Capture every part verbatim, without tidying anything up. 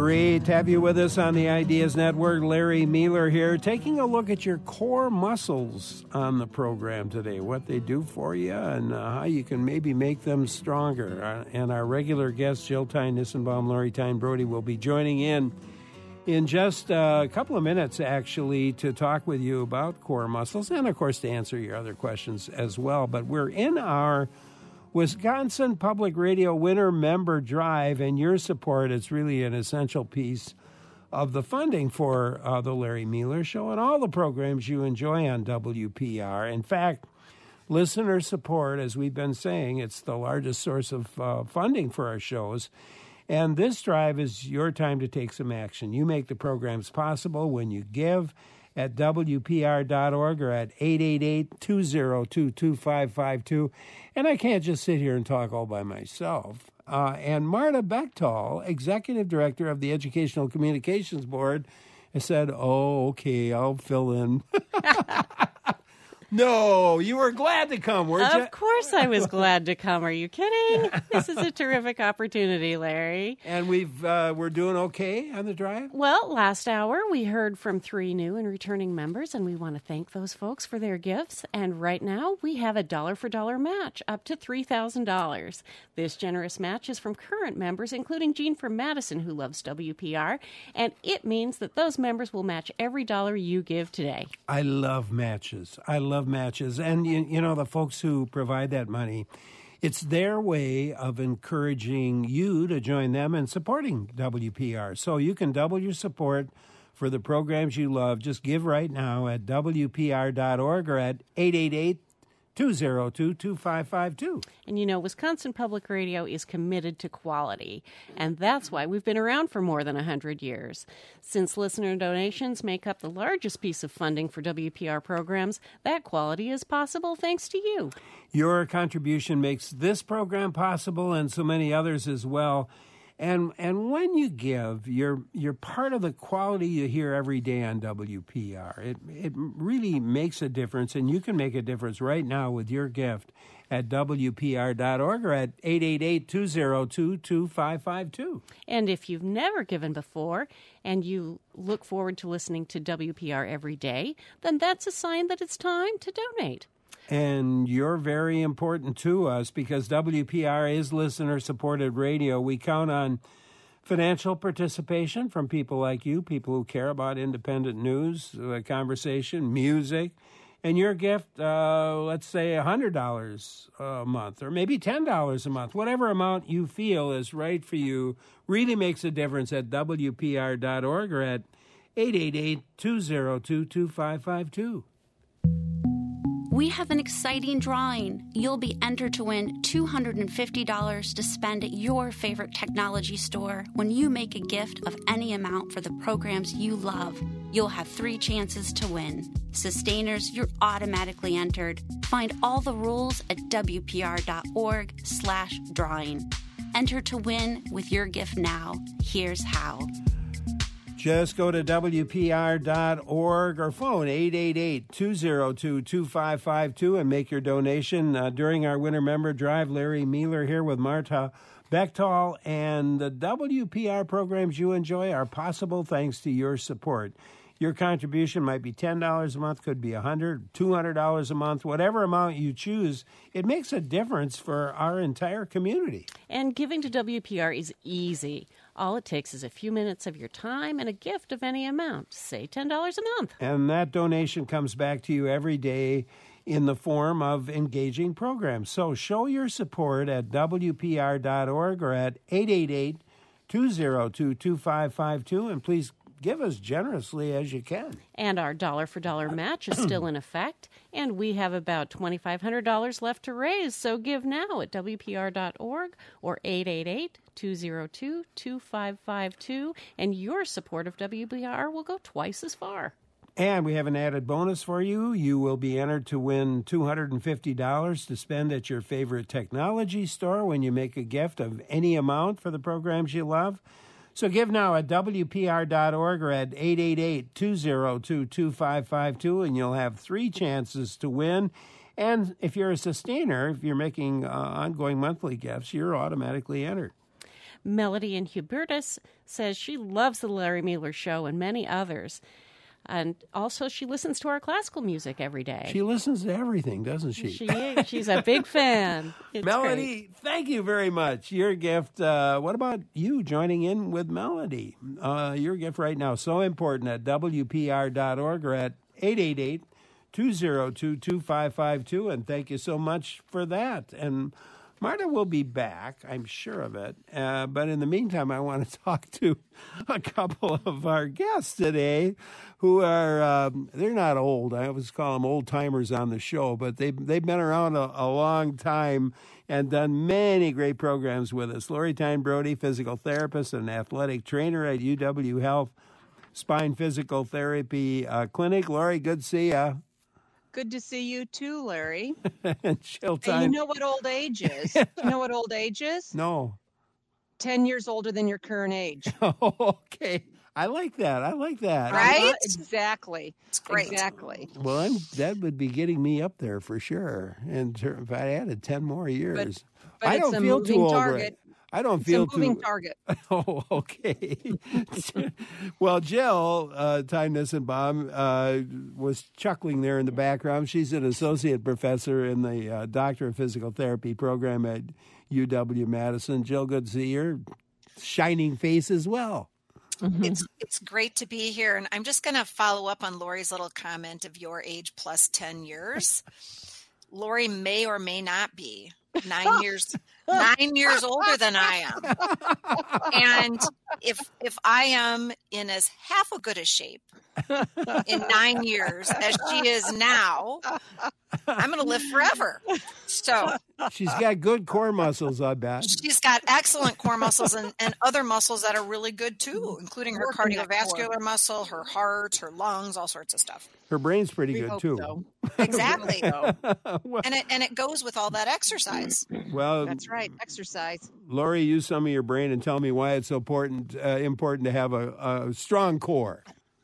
Great to have you with us on the Ideas Network. Larry Mueller here, taking a look at your core muscles on the program today, what they do for you and uh, how you can maybe make them stronger. Uh, and our regular guest, Jill Tyne Nissenbaum, Lori Tyne Brody, will be joining in in just uh, a couple of minutes, actually, to talk with you about core muscles and, of course, to answer your other questions as well. But we're in our Wisconsin Public Radio Winter Member Drive, and your support is really an essential piece of the funding for uh, the Larry Mueller Show and all the programs you enjoy on W P R. In fact, listener support, as we've been saying, it's the largest source of uh, funding for our shows. And this drive is your time to take some action. You make the programs possible when you give at W P R dot org or at eight eight eight, two zero two, two five five two. And I can't just sit here and talk all by myself. Uh, and Marta Bechtold, Executive Director of the Educational Communications Board, has said, oh, okay, I'll fill in. No, you were glad to come, weren't you? Of course I was glad to come. Are you kidding? This is a terrific opportunity, Larry. And we've, uh, we're doing okay on the drive? Well, last hour we heard from three new and returning members, and we want to thank those folks for their gifts. And right now we have a dollar-for-dollar match up to three thousand dollars. This generous match is from current members, including Jean from Madison, who loves W P R, and it means that those members will match every dollar you give today. I love matches. I love matches. And, you, you know, the folks who provide that money, it's their way of encouraging you to join them and supporting W P R. So you can double your support for the programs you love. Just give right now at W P R dot org or at eight eight eight, two zero two, two five five two. And you know, Wisconsin Public Radio is committed to quality, and that's why we've been around for more than one hundred years. Since listener donations make up the largest piece of funding for W P R programs, that quality is possible thanks to you. Your contribution makes this program possible and so many others as well. And and when you give, you're you're part of the quality you hear every day on W P R. It it really makes a difference, and you can make a difference right now with your gift at W P R dot org or at eight eight eight, two zero two, two five five two. And if you've never given before and you look forward to listening to W P R every day, then that's a sign that it's time to donate. And you're very important to us because W P R is listener-supported radio. We count on financial participation from people like you, people who care about independent news, uh, conversation, music. And your gift, uh, let's say one hundred dollars a month or maybe ten dollars a month, whatever amount you feel is right for you, really makes a difference at W P R dot org or at eight eight eight, two zero two, two five five two. We have an exciting drawing. You'll be entered to win two hundred fifty dollars to spend at your favorite technology store when you make a gift of any amount for the programs you love. You'll have three chances to win. Sustainers, you're automatically entered. Find all the rules at W P R dot org slash drawing. Enter to win with your gift now. Here's how. Just go to W P R dot org or phone eight eight eight, two zero two, two five five two and make your donation. Uh, during our Winter Member Drive, Larry Mueller here with Marta Bechtold, and the W P R programs you enjoy are possible thanks to your support. Your contribution might be ten dollars a month, could be one hundred dollars, two hundred dollars a month, whatever amount you choose. It makes a difference for our entire community. And giving to W P R is easy. All it takes is a few minutes of your time and a gift of any amount, say ten dollars a month. And that donation comes back to you every day in the form of engaging programs. So show your support at W P R dot org or at eight eight eight, two zero two, two five five two, and please give as generously as you can. And our dollar-for-dollar match is still in effect, and we have about two thousand five hundred dollars left to raise, so give now at W P R dot org or eight eight eight, two zero two, two five five two, and your support of W P R will go twice as far. And we have an added bonus for you. You will be entered to win two hundred fifty dollars to spend at your favorite technology store when you make a gift of any amount for the programs you love. So give now at W P R dot org or at eight eight eight, two zero two, two five five two, and you'll have three chances to win. And if you're a sustainer, if you're making uh, ongoing monthly gifts, you're automatically entered. Melody in Hubertus says she loves the Larry Mueller Show and many others. And also, she listens to our classical music every day. She listens to everything, doesn't she? She is. She's a big fan. It's Melody, great. Thank you very much. Your gift. Uh, what about you joining in with Melody? Uh, your gift right now, so important at W P R dot org or at eight eight eight, two zero two, two five five two. And thank you so much for that. And Marta will be back, I'm sure of it. Uh, but in the meantime, I want to talk to a couple of our guests today who are, um, they're not old. I always call them old timers on the show, but they've, they've been around a, a long time and done many great programs with us. Lori Tyne Brody, physical therapist and athletic trainer at U W Health Spine Physical Therapy uh, Clinic. Lori, good to see you. Good to see you too, Larry. And Jill Hey, Tyne. you know what old age is? Do you know what old age is? No. Ten years older than your current age. Oh, okay. I like that. I like that. Right? Uh-huh, exactly. It's great. Exactly. Well, I'm, that would be getting me up there for sure. And ter- if I added ten more years, but I it's don't a feel moving too old. target. Right? I don't It's feel a moving too. target. Oh, okay. Well, Jill uh, Tyne Nissenbaum uh, was chuckling there in the background. She's an associate professor in the uh, Doctor of Physical Therapy program at U W Madison. Jill, good to see your shining face as well. Mm-hmm. It's it's great to be here. And I'm just going to follow up on Lori's little comment of your age plus ten years. Lori may or may not be nine years nine years older than I am. And if if I am in as half a good a shape in nine years as she is now, I'm going to live forever. So She's got good core muscles, I bet. she's got excellent core muscles and, and other muscles that are really good too, including her Working that cardiovascular core. muscle, her heart, her lungs, all sorts of stuff. Her brain's pretty We good hope too. so. Exactly. So, well, And it and it goes with all that exercise. well, that's right. Exercise. Lori, use some of your brain and tell me why it's so important uh, important to have a, a strong core.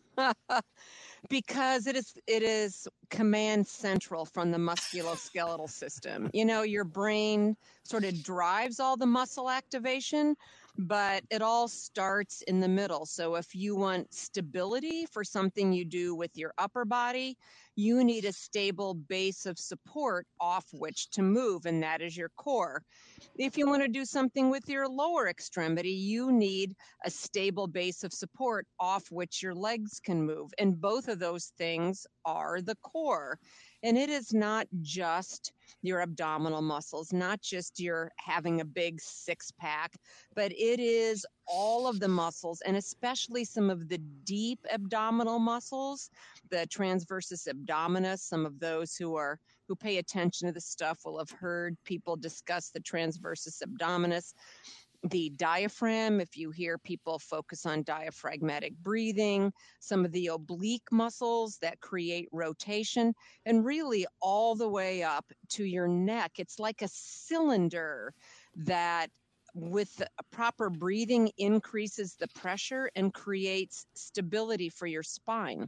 Because it is it is command central from the musculoskeletal system. You know, your brain sort of drives all the muscle activation, but it all starts in the middle. So if you want stability for something you do with your upper body, you need a stable base of support off which to move, and that is your core. If you want to do something with your lower extremity, you need a stable base of support off which your legs can move. And both of those things are the core. And it is not just your abdominal muscles, not just your having a big six pack, but it is all of the muscles, and especially some of the deep abdominal muscles, the transversus abdominis. Some of those who are who pay attention to this stuff will have heard people discuss the transversus abdominis. The diaphragm, if you hear people focus on diaphragmatic breathing, some of the oblique muscles that create rotation, and really all the way up to your neck. It's like a cylinder that, with proper breathing, increases the pressure and creates stability for your spine.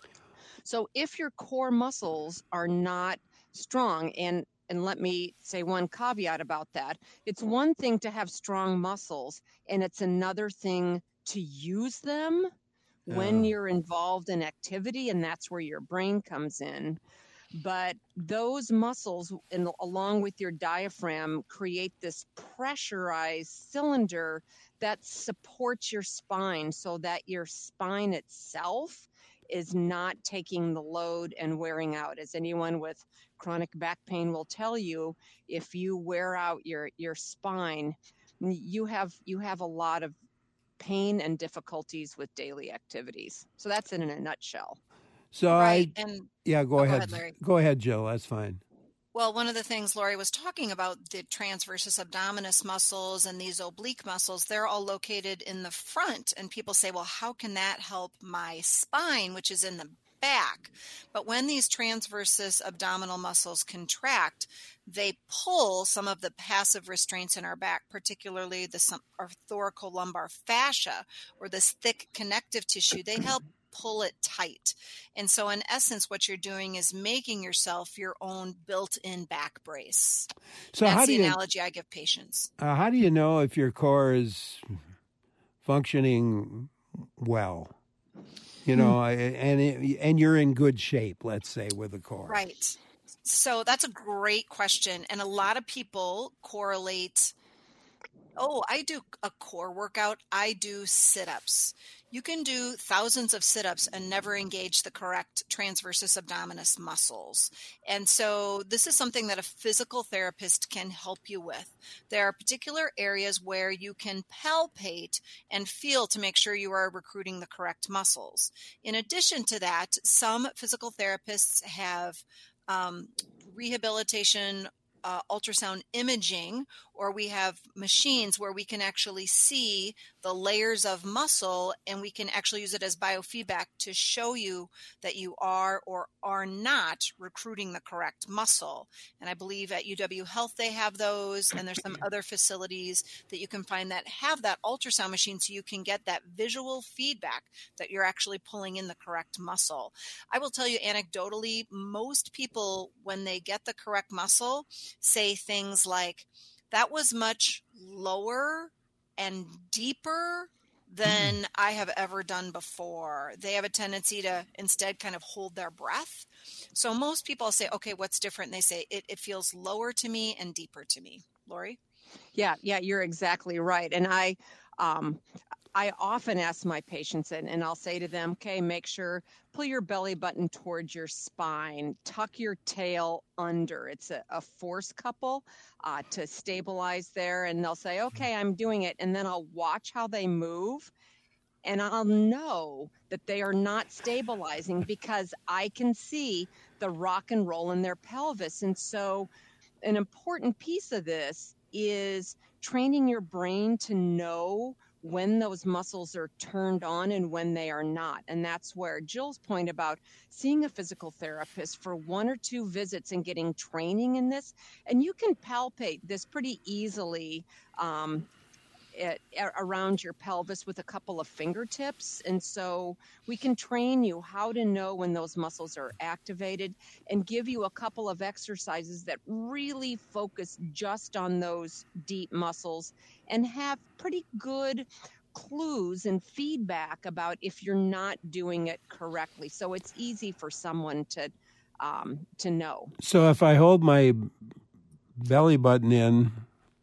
So if your core muscles are not strong, and And let me say one caveat about that. It's one thing to have strong muscles, and it's another thing to use them when Yeah. you're involved in activity, and that's where your brain comes in. But those muscles, and along with your diaphragm, create this pressurized cylinder that supports your spine so that your spine itself is not taking the load and wearing out. As anyone with chronic back pain will tell you, if you wear out your, your spine, you have you have a lot of pain and difficulties with daily activities. So that's it in a nutshell. So Right. I, And yeah, go Oh, go ahead. ahead, Larry. Go ahead, Jill. That's fine. well, one of the things Lori was talking about, the transversus abdominis muscles and these oblique muscles, they're all located in the front. And people say, well, how can that help my spine, which is in the back? But when these transversus abdominal muscles contract, they pull some of the passive restraints in our back, particularly the some- our thoracolumbar fascia, or this thick connective tissue. They help pull it tight. And so in essence, what you're doing is making yourself your own built-in back brace. So That's how do the you, analogy I give patients. Uh, how do you know if your core is functioning well? You know, and it, and you're in good shape, let's say, with the core. Right. So that's a great question. And a lot of people correlate, oh, I do a core workout, I do sit-ups. You can do thousands of sit-ups and never engage the correct transversus abdominis muscles. And so this is something that a physical therapist can help you with. There are particular areas where you can palpate and feel to make sure you are recruiting the correct muscles. In addition to that, some physical therapists have um, rehabilitation Uh, ultrasound imaging, or we have machines where we can actually see the layers of muscle, and we can actually use it as biofeedback to show you that you are or are not recruiting the correct muscle. And I believe at U W Health they have those, and there's some other facilities that you can find that have that ultrasound machine, so you can get that visual feedback that you're actually pulling in the correct muscle. I will tell you anecdotally, most people, when they get the correct muscle, say things like, that was much lower and deeper than mm. I have ever done before. They have a tendency to instead kind of hold their breath. So most people say, okay, what's different? And they say, it, it feels lower to me and deeper to me. Lori? Yeah, yeah, you're exactly right. And I, um, I often ask my patients, and, and I'll say to them, okay, make sure, pull your belly button towards your spine, tuck your tail under. It's a, a force couple uh, to stabilize there. And they'll say, okay, I'm doing it. And then I'll watch how they move. And I'll know that they are not stabilizing because I can see the rock and roll in their pelvis. And so an important piece of this is training your brain to know when those muscles are turned on and when they are not. And that's where Jill's point about seeing a physical therapist for one or two visits and getting training in this. And you can palpate this pretty easily um, it, around your pelvis with a couple of fingertips. And so we can train you how to know when those muscles are activated and give you a couple of exercises that really focus just on those deep muscles and have pretty good clues and feedback about if you're not doing it correctly. So it's easy for someone to um, to know. So if I hold my belly button in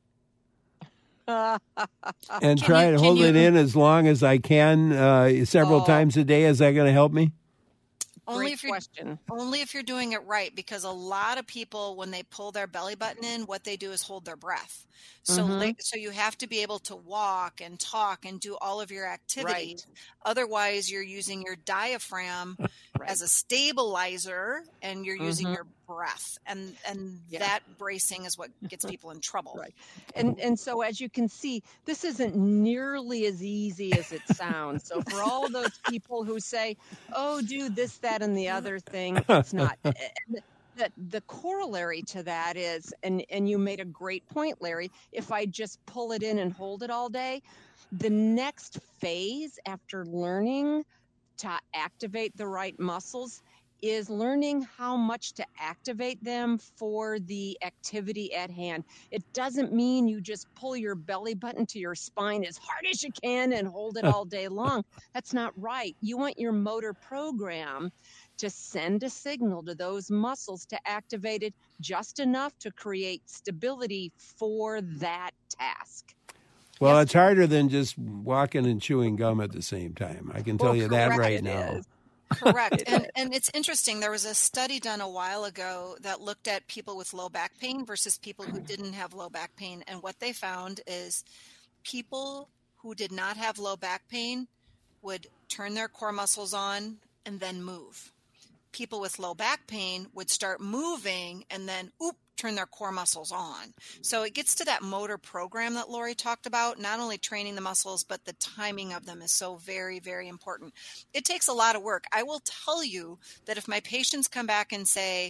and try you, to hold you, it in as long as I can uh, several oh, times a day, is that going to help me? Only Great if you're, question. Only if you're doing it right, because a lot of people, when they pull their belly button in, what they do is hold their breath. So, Mm-hmm. they, so you have to be able to walk and talk and do all of your activities. Right. Otherwise, you're using your diaphragm Right. as a stabilizer, and you're using Mm-hmm. your breath, and and Yeah. that bracing is what gets people in trouble. Right. And and so as you can see, this isn't nearly as easy as it sounds. So for all those people who say, oh, do this, that, and the other thing, it's not. And the, the corollary to that is, and, and you made a great point, Larry, if I just pull it in and hold it all day, the next phase after learning to activate the right muscles is learning how much to activate them for the activity at hand. It doesn't mean you just pull your belly button to your spine as hard as you can and hold it all day long. That's not right. You want your motor program to send a signal to those muscles to activate it just enough to create stability for that task. Well, Yes. it's harder than just walking and chewing gum at the same time. I can tell Well, you that correct right it now. is. Correct. And and it's interesting. There was a study done a while ago that looked at people with low back pain versus people who didn't have low back pain. And what they found is people who did not have low back pain would turn their core muscles on and then move. People with low back pain would start moving and then, oop, turn their core muscles on. So it gets to that motor program that Lori talked about, not only training the muscles, but the timing of them is so very, very important. It takes a lot of work. I will tell you that if my patients come back and say,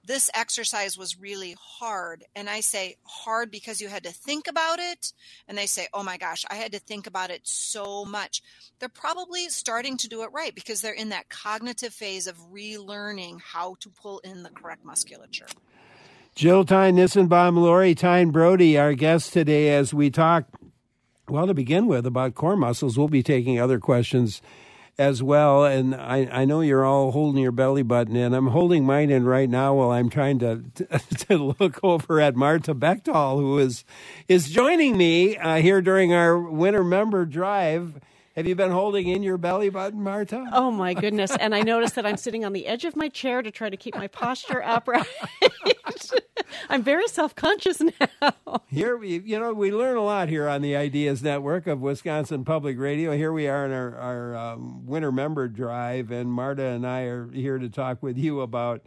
this exercise was really hard. And I say hard because you had to think about it. And they say, oh my gosh, I had to think about it so much. They're probably starting to do it right because they're in that cognitive phase of relearning how to pull in the correct musculature. Jill Tyne Nissenbaum, Lori Tyne Brody, our guests today as we talk, well, to begin with, about core muscles. We'll be taking other questions as well, and I, I know you're all holding your belly button in. I'm holding mine in right now while I'm trying to to, to look over at Marta Bechtel, who is is joining me uh, here during our winter member drive. Have you been holding in your belly button, Marta? Oh, my goodness. And I noticed that I'm sitting on the edge of my chair to try to keep my posture upright. I'm very self-conscious now. Here, we, you know, we learn a lot here on the Ideas Network of Wisconsin Public Radio. Here we are in our, our um, winter member drive, and Marta and I are here to talk with you about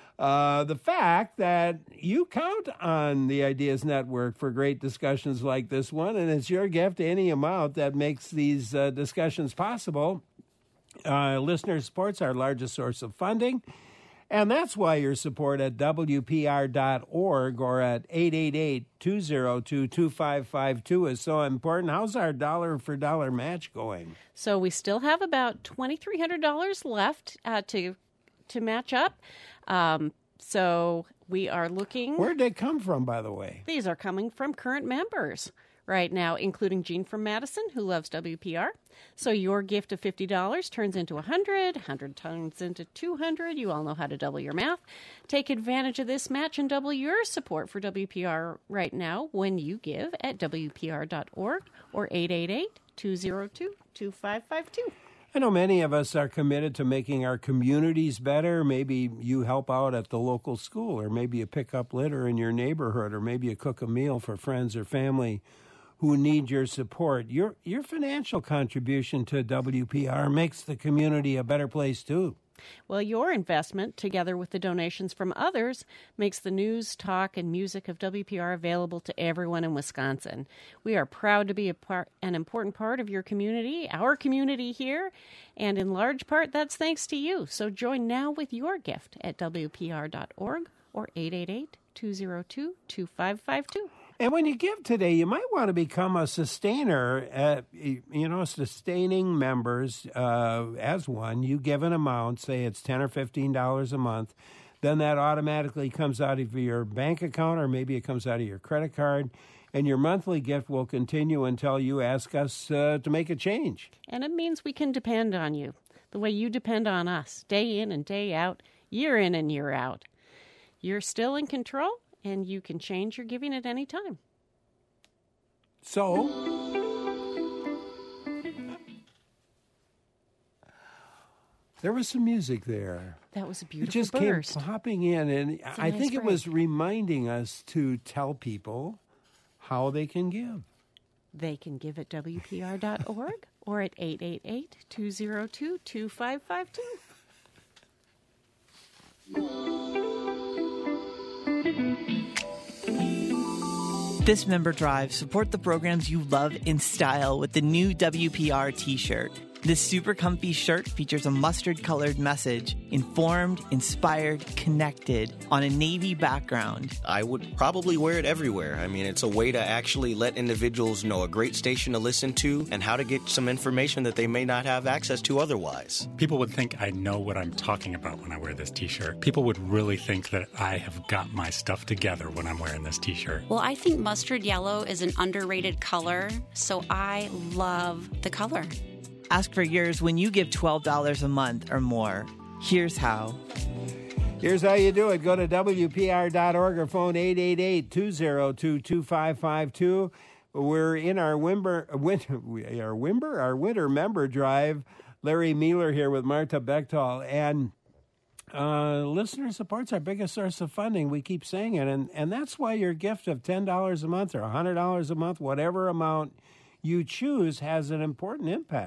Uh, the fact that you count on the Ideas Network for great discussions like this one, and it's your gift, any amount, that makes these uh, discussions possible. Uh, listener support's our largest source of funding, and that's why your support at W P R dot org or at eight eight eight, two oh two, two five five two is so important. How's our dollar for dollar match going? So we still have about twenty-three hundred dollars left uh, to to match up. Um, so we are looking. Where'd they come from, by the way? These are coming from current members right now, including Jean from Madison, who loves W P R. So your gift of fifty dollars turns into one hundred dollars, one hundred turns into two hundred dollars. You all know how to double your math. Take advantage of this match and double your support for W P R right now when you give at W P R dot org or eight eight eight, two oh two, two five five two. I know many of us are committed to making our communities better. Maybe you help out at the local school, or maybe you pick up litter in your neighborhood, or maybe you cook a meal for friends or family who need your support. Your your financial contribution to W P R makes the community a better place, too. Well, your investment, together with the donations from others, makes the news, talk, and music of W P R available to everyone in Wisconsin. We are proud to be a part, an important part of your community, our community here, and in large part, that's thanks to you. So join now with your gift at W P R dot org or eight eight eight, two oh two, two five five two. And when you give today, you might want to become a sustainer, uh, you know, sustaining members uh, as one. You give an amount, say it's ten dollars or fifteen dollars a month, then that automatically comes out of your bank account, or maybe it comes out of your credit card, and your monthly gift will continue until you ask us uh, to make a change. And it means we can depend on you, the way you depend on us, day in and day out, year in and year out. You're still in control, and you can change your giving at any time. So, there was some music there. That was a beautiful It just burst. came popping in, and I nice think it break. was reminding us to tell people how they can give. They can give at W P R dot org or at eight eight eight, two oh two, two five five two. This member drive, support the programs you love in style with the new W P R t-shirt. This super comfy shirt features a mustard-colored message, informed, inspired, connected, on a navy background. I would probably wear it everywhere. I mean, it's a way to actually let individuals know a great station to listen to and how to get some information that they may not have access to otherwise. People would think I know what I'm talking about when I wear this t-shirt. People would really think that I have got my stuff together when I'm wearing this t-shirt. Well, I think mustard yellow is an underrated color, so I love the color. Ask for yours when you give twelve dollars a month or more. Here's how. Here's how you do it. Go to W P R dot org or phone eight eight eight, two oh two, two five five two. We're in our Wimber, winter, our Wimber, our winter member drive. Larry Mueller here with Marta Bechtel. And uh, listener support's our biggest source of funding. We keep saying it. And, and that's why your gift of ten dollars a month or one hundred dollars a month, whatever amount you choose, has an important impact.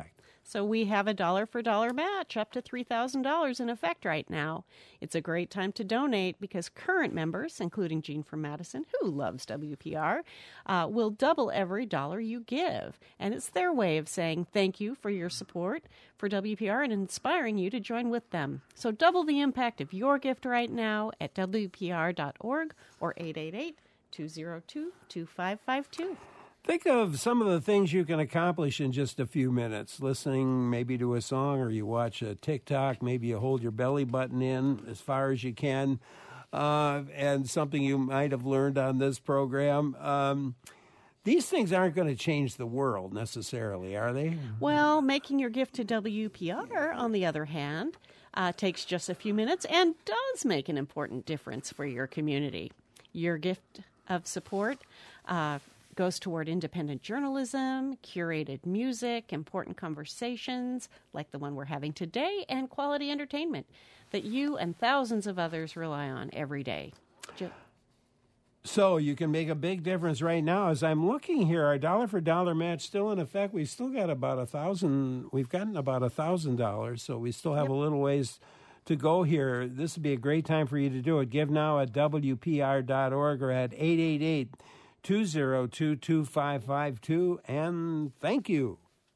So we have a dollar for dollar match up to three thousand dollars in effect right now. It's a great time to donate because current members, including Jean from Madison, who loves W P R, uh, will double every dollar you give. And it's their way of saying thank you for your support for W P R and inspiring you to join with them. So double the impact of your gift right now at W P R dot org or eight eight eight, two zero two, two five five two. Think of some of the things you can accomplish in just a few minutes. Listening maybe to a song, or you watch a TikTok, maybe you hold your belly button in as far as you can, uh, and something you might have learned on this program. Um, these things aren't going to change the world necessarily, are they? Well, making your gift to W P R, on the other hand, uh, takes just a few minutes and does make an important difference for your community. Your gift of support uh goes toward independent journalism, curated music, important conversations like the one we're having today, and quality entertainment that you and thousands of others rely on every day. Jo- So you can make a big difference right now. As I'm looking here, our dollar for dollar match still in effect. We've still got about a thousand. We've gotten about a thousand dollars, so we still have yep. a little ways to go here. This would be a great time for you to do it. Give now at W P R dot org or at eight eight eight, two zero two, two five five two, and thank you.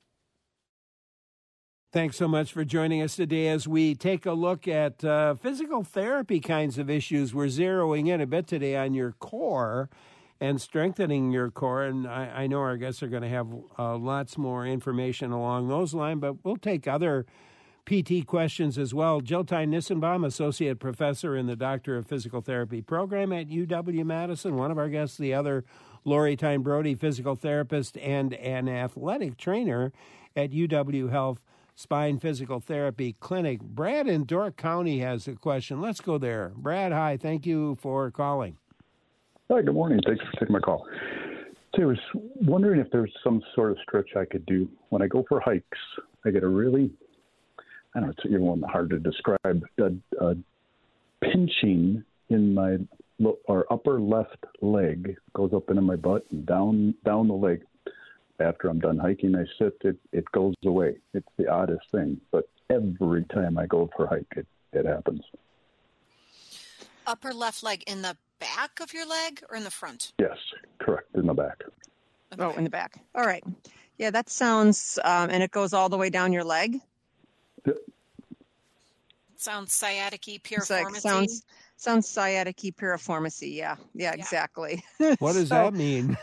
Thanks so much for joining us today as we take a look at uh, physical therapy kinds of issues. We're zeroing in a bit today on your core and strengthening your core, and I, I know our guests are going to have uh, lots more information along those lines, but we'll take other P T questions as well. Jill Tyne-Nissenbaum, Associate Professor in the Doctor of Physical Therapy program at U W-Madison. One of our guests, the other, Lori Tyne-Brody, physical therapist and an athletic trainer at U W Health Spine Physical Therapy Clinic. Brad in Door County has a question. Let's go there. Brad, hi. Thank you for calling. Hi, good morning. Thanks for taking my call. So I was wondering if there's some sort of stretch I could do. When I go for hikes, I get a really I don't know, it's even hard to describe, a, a pinching in my lo- or upper left leg, goes up into my butt and down down the leg. After I'm done hiking, I sit, it, it goes away. It's the oddest thing, but every time I go for a hike, it, it happens. Upper left leg in the back of your leg or in the front? Yes, correct, in the back. Okay. Oh, in the back. All right. Yeah, that sounds, um, and it goes all the way down your leg? Sounds sciatic-y, piriformis. Like, sounds sounds sciatic-y, piriformis. Yeah, yeah, yeah, exactly. What does so, that mean?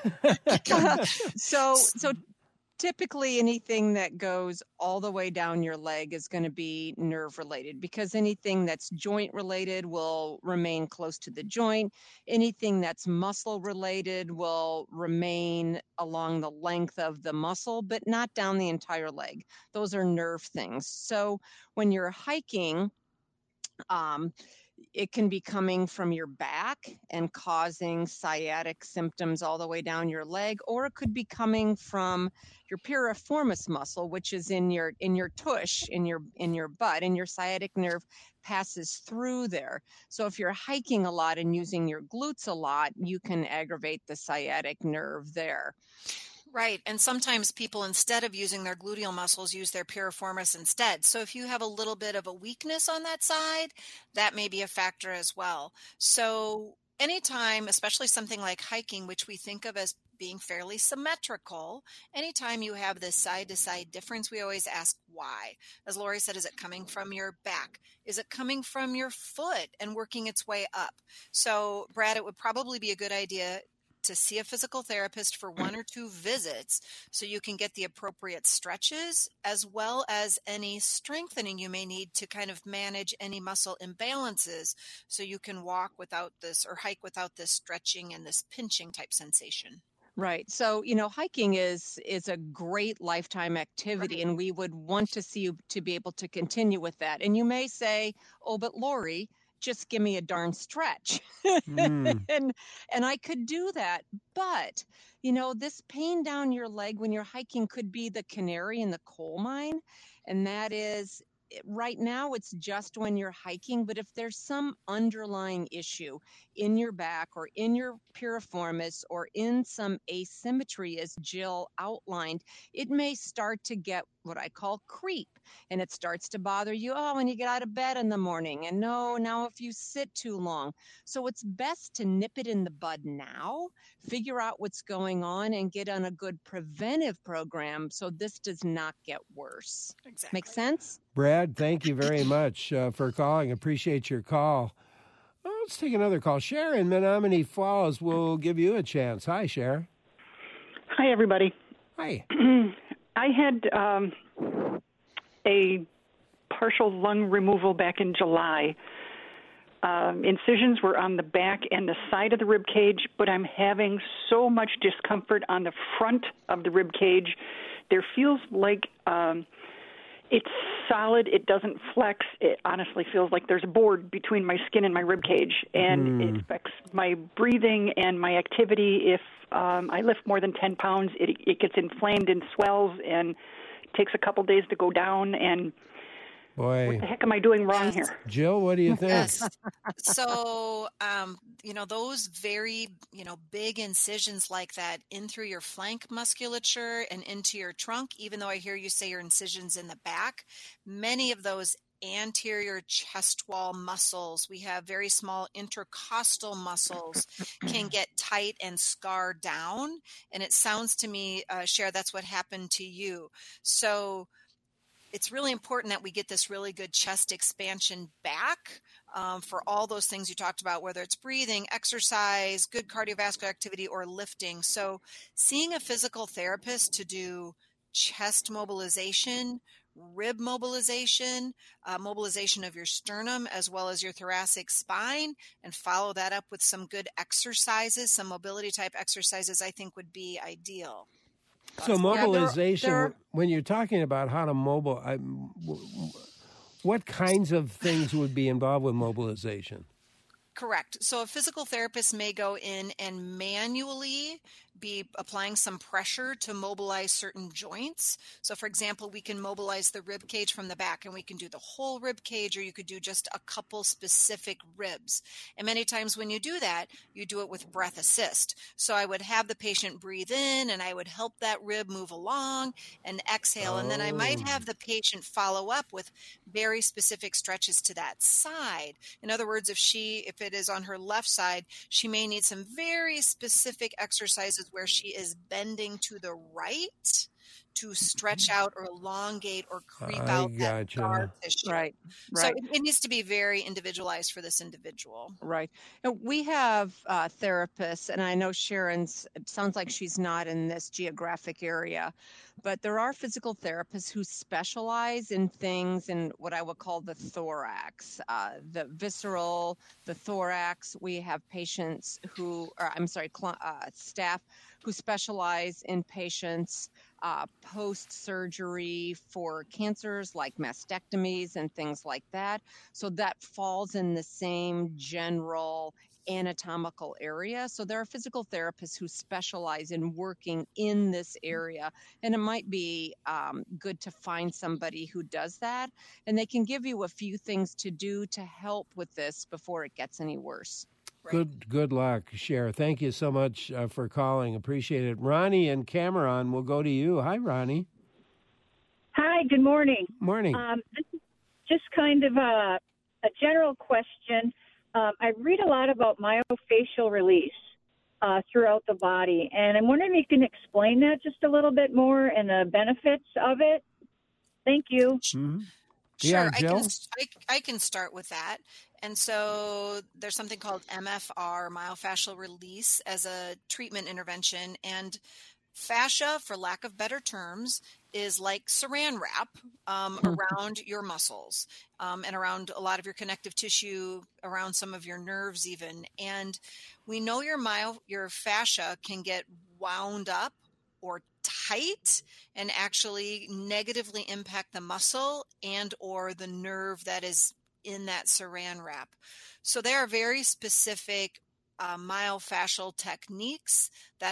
so, so typically anything that goes all the way down your leg is going to be nerve-related, because anything that's joint-related will remain close to the joint. Anything that's muscle-related will remain along the length of the muscle, but not down the entire leg. Those are nerve things. So when you're hiking, um, it can be coming from your back and causing sciatic symptoms all the way down your leg, or it could be coming from your piriformis muscle, which is in your in your tush, in your in your butt, and your sciatic nerve passes through there. So if you're hiking a lot and using your glutes a lot, you can aggravate the sciatic nerve there. Right. And sometimes people, instead of using their gluteal muscles, use their piriformis instead. So if you have a little bit of a weakness on that side, that may be a factor as well. So anytime, especially something like hiking, which we think of as being fairly symmetrical, anytime you have this side-to-side difference, we always ask why. As Lori said, is it coming from your back? Is it coming from your foot and working its way up? So, Brad, it would probably be a good idea to see a physical therapist for one or two visits so you can get the appropriate stretches as well as any strengthening you may need to kind of manage any muscle imbalances so you can walk without this or hike without this stretching and this pinching type sensation. Right. So, you know, hiking is is a great lifetime activity, right, and we would want to see you to be able to continue with that. And you may say, oh, but Lori, just give me a darn stretch. Mm. and and I could do that. But, you know, this pain down your leg when you're hiking could be the canary in the coal mine. And that is, right now it's just when you're hiking, but if there's some underlying issue in your back or in your piriformis or in some asymmetry, as Jill outlined, it may start to get what I call creep, and it starts to bother you. Oh, when you get out of bed in the morning, and no, now if you sit too long. So it's best to nip it in the bud now, figure out what's going on, and get on a good preventive program so this does not get worse. Exactly. Make sense? Brad, thank you very much uh, for calling. Appreciate your call. Well, let's take another call. Cher in Menominee Falls will give you a chance. Hi, Cher. Hi, everybody. Hi. I had um, a partial lung removal back in July. Um, incisions were on the back and the side of the rib cage, but I'm having so much discomfort on the front of the rib cage. There feels like um, it's solid. It doesn't flex. It honestly feels like there's a board between my skin and my rib cage, and mm. it affects my breathing and my activity. If um, I lift more than ten pounds, it, it gets inflamed and swells, and it takes a couple days to go down. And boy, what the heck am I doing wrong yes. here? Jill, what do you think? Yes. So, um, you know, those very, you know, big incisions like that in through your flank musculature and into your trunk, even though I hear you say your incisions in the back, many of those anterior chest wall muscles, we have very small intercostal muscles, can get tight and scar down. And it sounds to me, uh, Cher, that's what happened to you. So it's really important that we get this really good chest expansion back um, for all those things you talked about, whether it's breathing, exercise, good cardiovascular activity, or lifting. So seeing a physical therapist to do chest mobilization, rib mobilization, uh, mobilization of your sternum, as well as your thoracic spine, and follow that up with some good exercises, some mobility type exercises, I think would be ideal. So mobilization, yeah, there are, there are, when you're talking about how to mobile, I, what kinds of things would be involved with mobilization? Correct. So a physical therapist may go in and manually be applying some pressure to mobilize certain joints. So for example, we can mobilize the rib cage from the back, and we can do the whole rib cage, or you could do just a couple specific ribs. And many times when you do that, you do it with breath assist. So I would have the patient breathe in, and I would help that rib move along and exhale. Oh. And then I might have the patient follow up with very specific stretches to that side. In other words, if she, if it is on her left side, she may need some very specific exercises where she is bending to the right to stretch out or elongate or creep I out that gotcha. scar tissue. Right, So right. it, it needs to be very individualized for this individual. Right. Now, we have uh, therapists, and I know Sharon's, it sounds like she's not in this geographic area, but there are physical therapists who specialize in things in what I would call the thorax, uh, the visceral, the thorax. We have patients who, or I'm sorry, cl- uh, staff who specialize in patients uh, post-surgery for cancers like mastectomies and things like that. So that falls in the same general anatomical area. So there are physical therapists who specialize in working in this area, and it might be um, good to find somebody who does that, and they can give you a few things to do to help with this before it gets any worse. Right. Good good luck, Cher. Thank you so much uh, for calling. Appreciate it. Ronnie and Cameron will go to you. Hi, Ronnie. Hi, good morning. Morning. Um, this is just kind of a, a general question. Um, I read a lot about myofascial release uh, throughout the body, and I'm wondering if you can explain that just a little bit more and the benefits of it. Thank you. Mm-hmm. Sure, Yeah, I Jill? can, I, I can start with that. And so there's something called M F R, myofascial release, as a treatment intervention. And fascia, for lack of better terms, is like saran wrap um, around your muscles um, and around a lot of your connective tissue, around some of your nerves even. And we know your myo, your fascia can get wound up or tight and actually negatively impact the muscle and or the nerve that is in that saran wrap. So there are very specific uh, myofascial techniques that help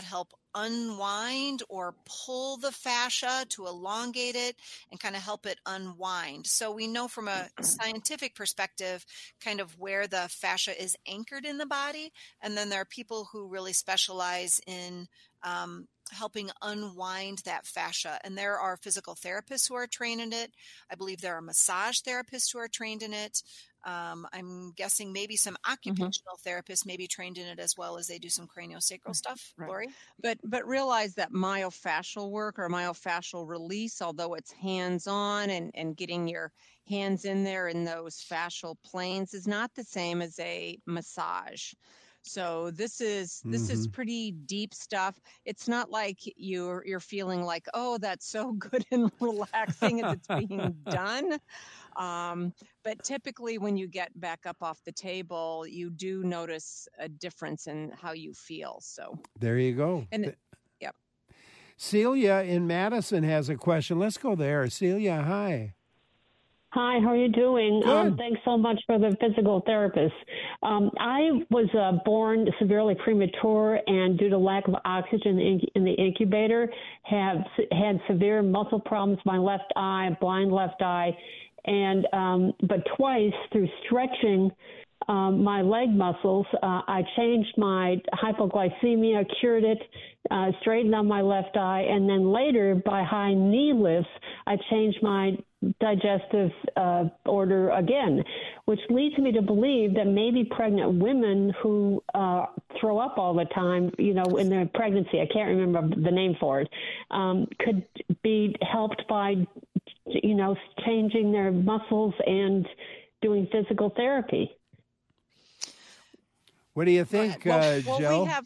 unwind or pull the fascia to elongate it and kind of help it unwind. So we know from a scientific perspective kind of where the fascia is anchored in the body. And then there are people who really specialize in um, helping unwind that fascia. And there are physical therapists who are trained in it. I believe there are massage therapists who are trained in it. Um, I'm guessing maybe some occupational mm-hmm. therapists may be trained in it as well as they do some craniosacral stuff. Right. Lori? But but realize that myofascial work or myofascial release, although it's hands-on and, and getting your hands in there in those fascial planes, is not the same as a massage. So this is this mm-hmm. is pretty deep stuff. It's not like you're you're feeling like, oh, that's so good and relaxing as it's being done. Um, but typically when you get back up off the table, you do notice a difference in how you feel. So there you go. And it, yep. Celia in Madison has a question. Let's go there. Celia, hi. Hi, how are you doing? Um, thanks so much for the physical therapist. Um, I was uh, born severely premature and due to lack of oxygen in, in the incubator, have had severe muscle problems, my left eye, blind left eye, and um, but twice through stretching um, my leg muscles, uh, I changed my hypoglycemia, cured it, uh, straightened on my left eye, and then later by high knee lifts, I changed my digestive uh, order again, which leads me to believe that maybe pregnant women who uh, throw up all the time, you know, in their pregnancy, I can't remember the name for it, um, could be helped by, you know, changing their muscles and doing physical therapy. What do you think, well, uh, well, Jill? We have,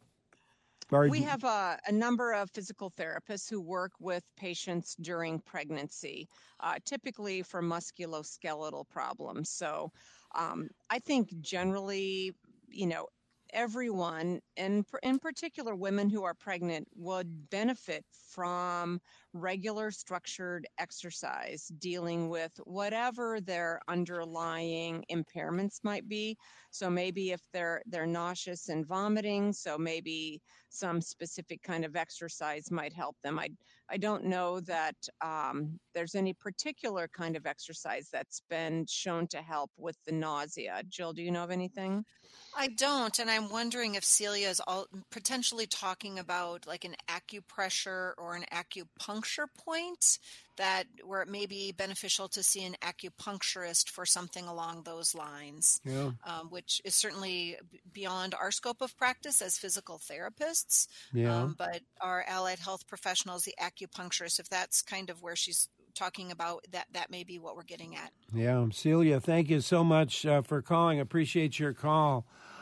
Or, we have a, a number of physical therapists who work with patients during pregnancy, uh, typically for musculoskeletal problems. So um, I think generally, you know, everyone, and in particular women who are pregnant, would benefit from regular structured exercise dealing with whatever their underlying impairments might be. So maybe if they're they're nauseous and vomiting, so maybe some specific kind of exercise might help them. I I don't know that um, there's any particular kind of exercise that's been shown to help with the nausea. Jill, do you know of anything? I don't, and I'm wondering if Celia is all, potentially talking about like an acupressure or an acupuncture point that where it may be beneficial to see an acupuncturist for something along those lines, yeah. um, which is certainly beyond our scope of practice as physical therapists. Yeah. Um, but our allied health professionals, the acupuncturist, if that's kind of where she's talking about, that that may be what we're getting at. Yeah, Celia, thank you so much uh, for calling. Appreciate your call.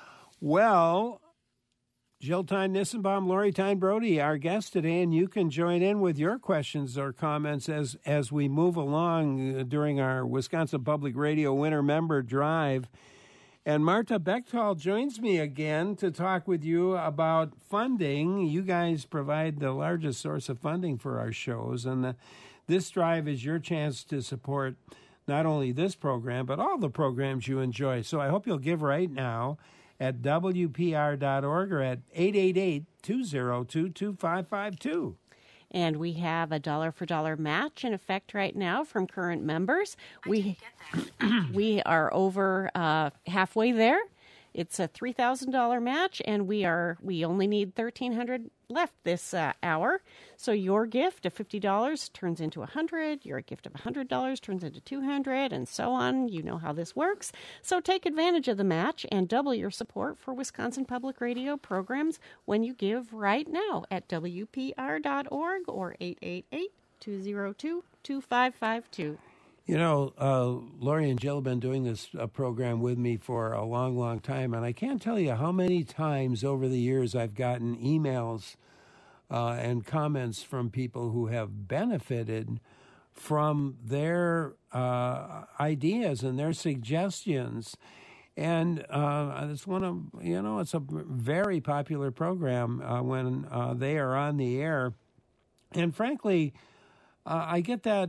Well, Jill Tyne Nissenbaum, Lori Tyne Brody, our guest today, and you can join in with your questions or comments as as we move along during our Wisconsin Public Radio Winter Member Drive. And Marta Bechtold joins me again to talk with you about funding. You guys provide the largest source of funding for our shows, and the, this drive is your chance to support not only this program, but all the programs you enjoy. So I hope you'll give right now at W P R dot org or at eight eight eight, two zero two, two five five two. And we have a dollar for dollar match in effect right now from current members. I we didn't get that. we are over uh, halfway there. It's a three thousand dollars match, and we are we only need thirteen hundred dollars left this uh, hour. So your gift of fifty dollars turns into one hundred dollars. Your gift of one hundred dollars turns into two hundred dollars, and so on. You know how this works. So take advantage of the match and double your support for Wisconsin Public Radio programs when you give right now at W P R dot org or eight eight eight, two zero two, two five five two. You know, uh, Lori and Jill have been doing this uh, program with me for a long, long time, and I can't tell you how many times over the years I've gotten emails uh, and comments from people who have benefited from their uh, ideas and their suggestions. And uh, it's one of, you know, it's a very popular program uh, when uh, they are on the air. And frankly, uh, I get that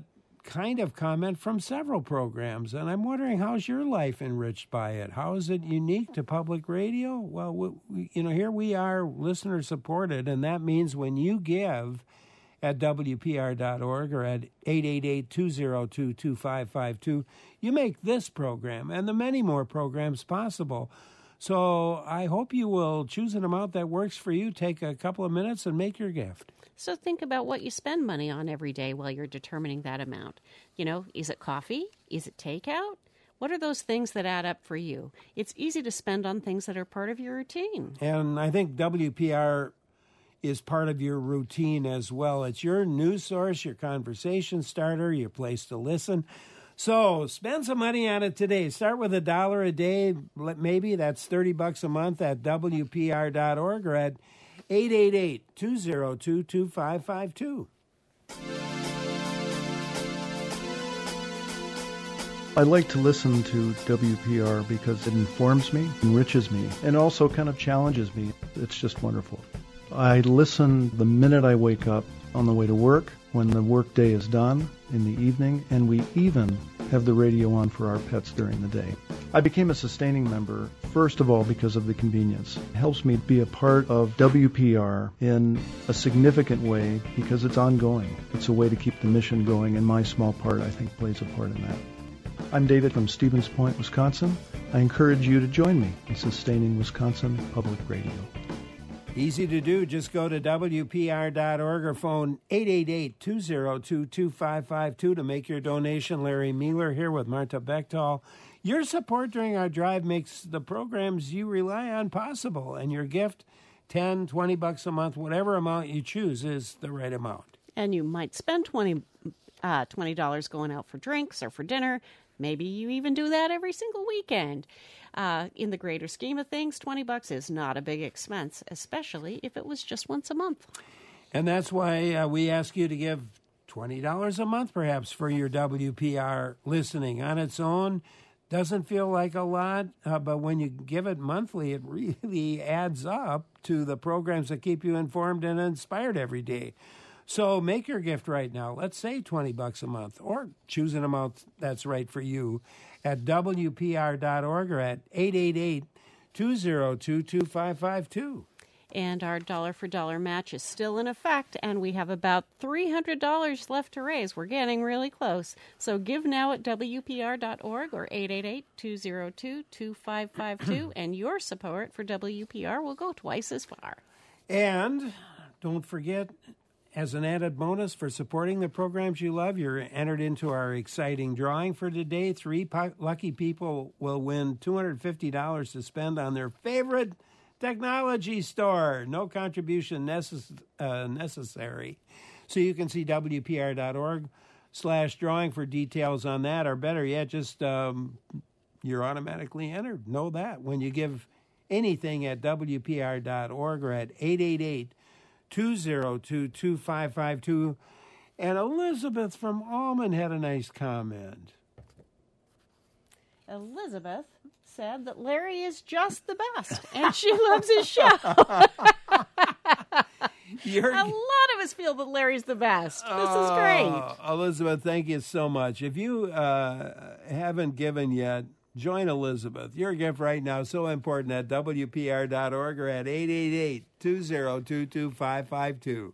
kind of comment from several programs, and I'm wondering, how's your life enriched by it? How is it unique to public radio? Well, we, you know, here we are, listener supported, and that means when you give at W P R dot org or at eight eight eight, two oh two, two five five two, you make this program and the many more programs possible. So I hope you will choose an amount that works for you. Take a couple of minutes and make your gift. So think about what you spend money on every day while you're determining that amount. You know, is it coffee? Is it takeout? What are those things that add up for you? It's easy to spend on things that are part of your routine. And I think W P R is part of your routine as well. It's your news source, your conversation starter, your place to listen. So spend some money on it today. Start with a dollar a day. Maybe that's thirty bucks a month at W P R dot org or at eight eight eight, two oh two, two five five two. I like to listen to W P R because it informs me, enriches me, and also kind of challenges me. It's just wonderful. I listen the minute I wake up, on the way to work, when the workday is done, in the evening, and we even have the radio on for our pets during the day. I became a sustaining member, first of all, because of the convenience. It helps me be a part of W P R in a significant way because it's ongoing. It's a way to keep the mission going, and my small part, I think, plays a part in that. I'm David from Stevens Point, Wisconsin. I encourage you to join me in sustaining Wisconsin Public Radio. Easy to do. Just go to W P R dot org or phone eight eight eight, two oh two, two five five two to make your donation. Larry Mueller here with Marta Bechtel. Your support during our drive makes the programs you rely on possible, and your gift, ten, twenty bucks a month, whatever amount you choose is the right amount. And you might spend twenty uh, twenty dollars going out for drinks or for dinner. Maybe you even do that every single weekend. Uh, in the greater scheme of things, twenty bucks is not a big expense, especially if it was just once a month. And that's why uh, we ask you to give twenty dollars a month, perhaps, for your W P R listening. On its own, doesn't feel like a lot, uh, but when you give it monthly, it really adds up to the programs that keep you informed and inspired every day. So make your gift right now. Let's say twenty bucks a month, or choose an amount that's right for you at W P R dot org or at eight eight eight, two oh two, two five five two. And our dollar for dollar match is still in effect, and we have about three hundred dollars left to raise. We're getting really close. So give now at W P R dot org or eight eight eight, two oh two, two five five two, and your support for W P R will go twice as far. And don't forget, as an added bonus for supporting the programs you love, you're entered into our exciting drawing for today. Three po- lucky people will win two hundred fifty dollars to spend on their favorite technology store. No contribution necess- uh, necessary. So you can see W P R dot org slash drawing for details on that, or better yet, just um, you're automatically entered. Know that when you give anything at W P R dot org or at eight eight eight, two oh two, two five five two. And Elizabeth from Almond had a nice comment. Elizabeth said that Larry is just the best, and she loves his show. You're... A lot of us feel that Larry's the best. This is great. Uh, Elizabeth, thank you so much. If you uh, haven't given yet, join Elizabeth. Your gift right now is so important at W P R dot org or at eight eight eight, two oh two, two five five two.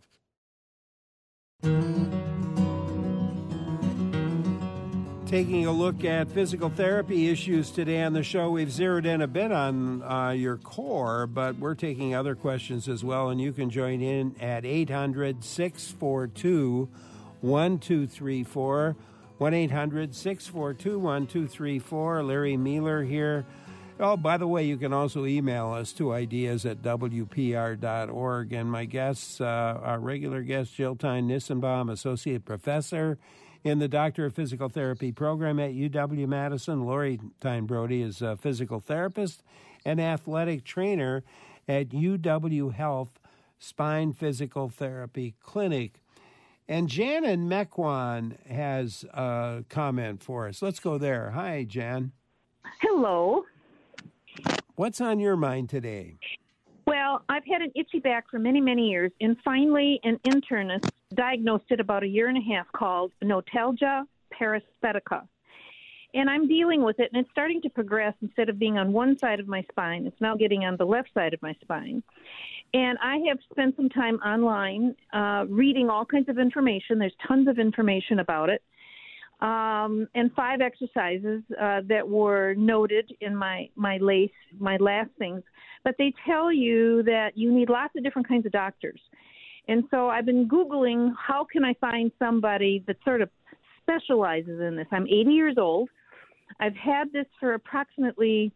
Taking a look at physical therapy issues today on the show, we've zeroed in a bit on uh, your core, but we're taking other questions as well, and you can join in at eight hundred, six four two, one two three four. one eight hundred, six four two, one two three four. Larry Mueller here. Oh, by the way, you can also email us to ideas at W P R dot org. And my guests, uh, our regular guest, Jill Tyne Nissenbaum, Associate Professor in the Doctor of Physical Therapy program at U W-Madison. Lori Tyne Brody is a physical therapist and athletic trainer at U W Health Spine Physical Therapy Clinic. And Jan in Mequon has a comment for us. Let's go there. Hi, Jan. Hello. What's on your mind today? Well, I've had an itchy back for many, many years, and finally an internist diagnosed it about a year and a half called notalgia paresthetica. And I'm dealing with it, and it's starting to progress. Instead of being on one side of my spine, it's now getting on the left side of my spine. And I have spent some time online uh, reading all kinds of information. There's tons of information about it. Um, and five exercises uh, that were noted in my, my lace, my last things. But they tell you that you need lots of different kinds of doctors. And so I've been Googling, how can I find somebody that sort of specializes in this? I'm eighty years old. I've had this for approximately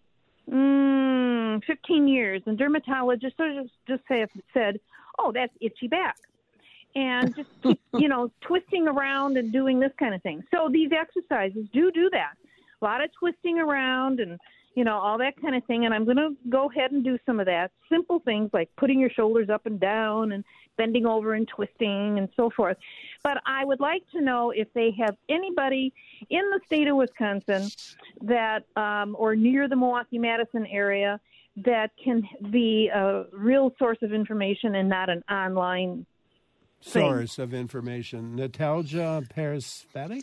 mm, fifteen years, and dermatologists sort of just say, said, oh, that's itchy back. And just keep, you know, twisting around and doing this kind of thing. So these exercises do do that. A lot of twisting around and, you know, all that kind of thing. And I'm going to go ahead and do some of that. Simple things like putting your shoulders up and down and bending over and twisting and so forth. But I would like to know if they have anybody in the state of Wisconsin that, um, or near the Milwaukee-Madison area, that can be a real source of information and not an online source of information. Natalja Paresthetic?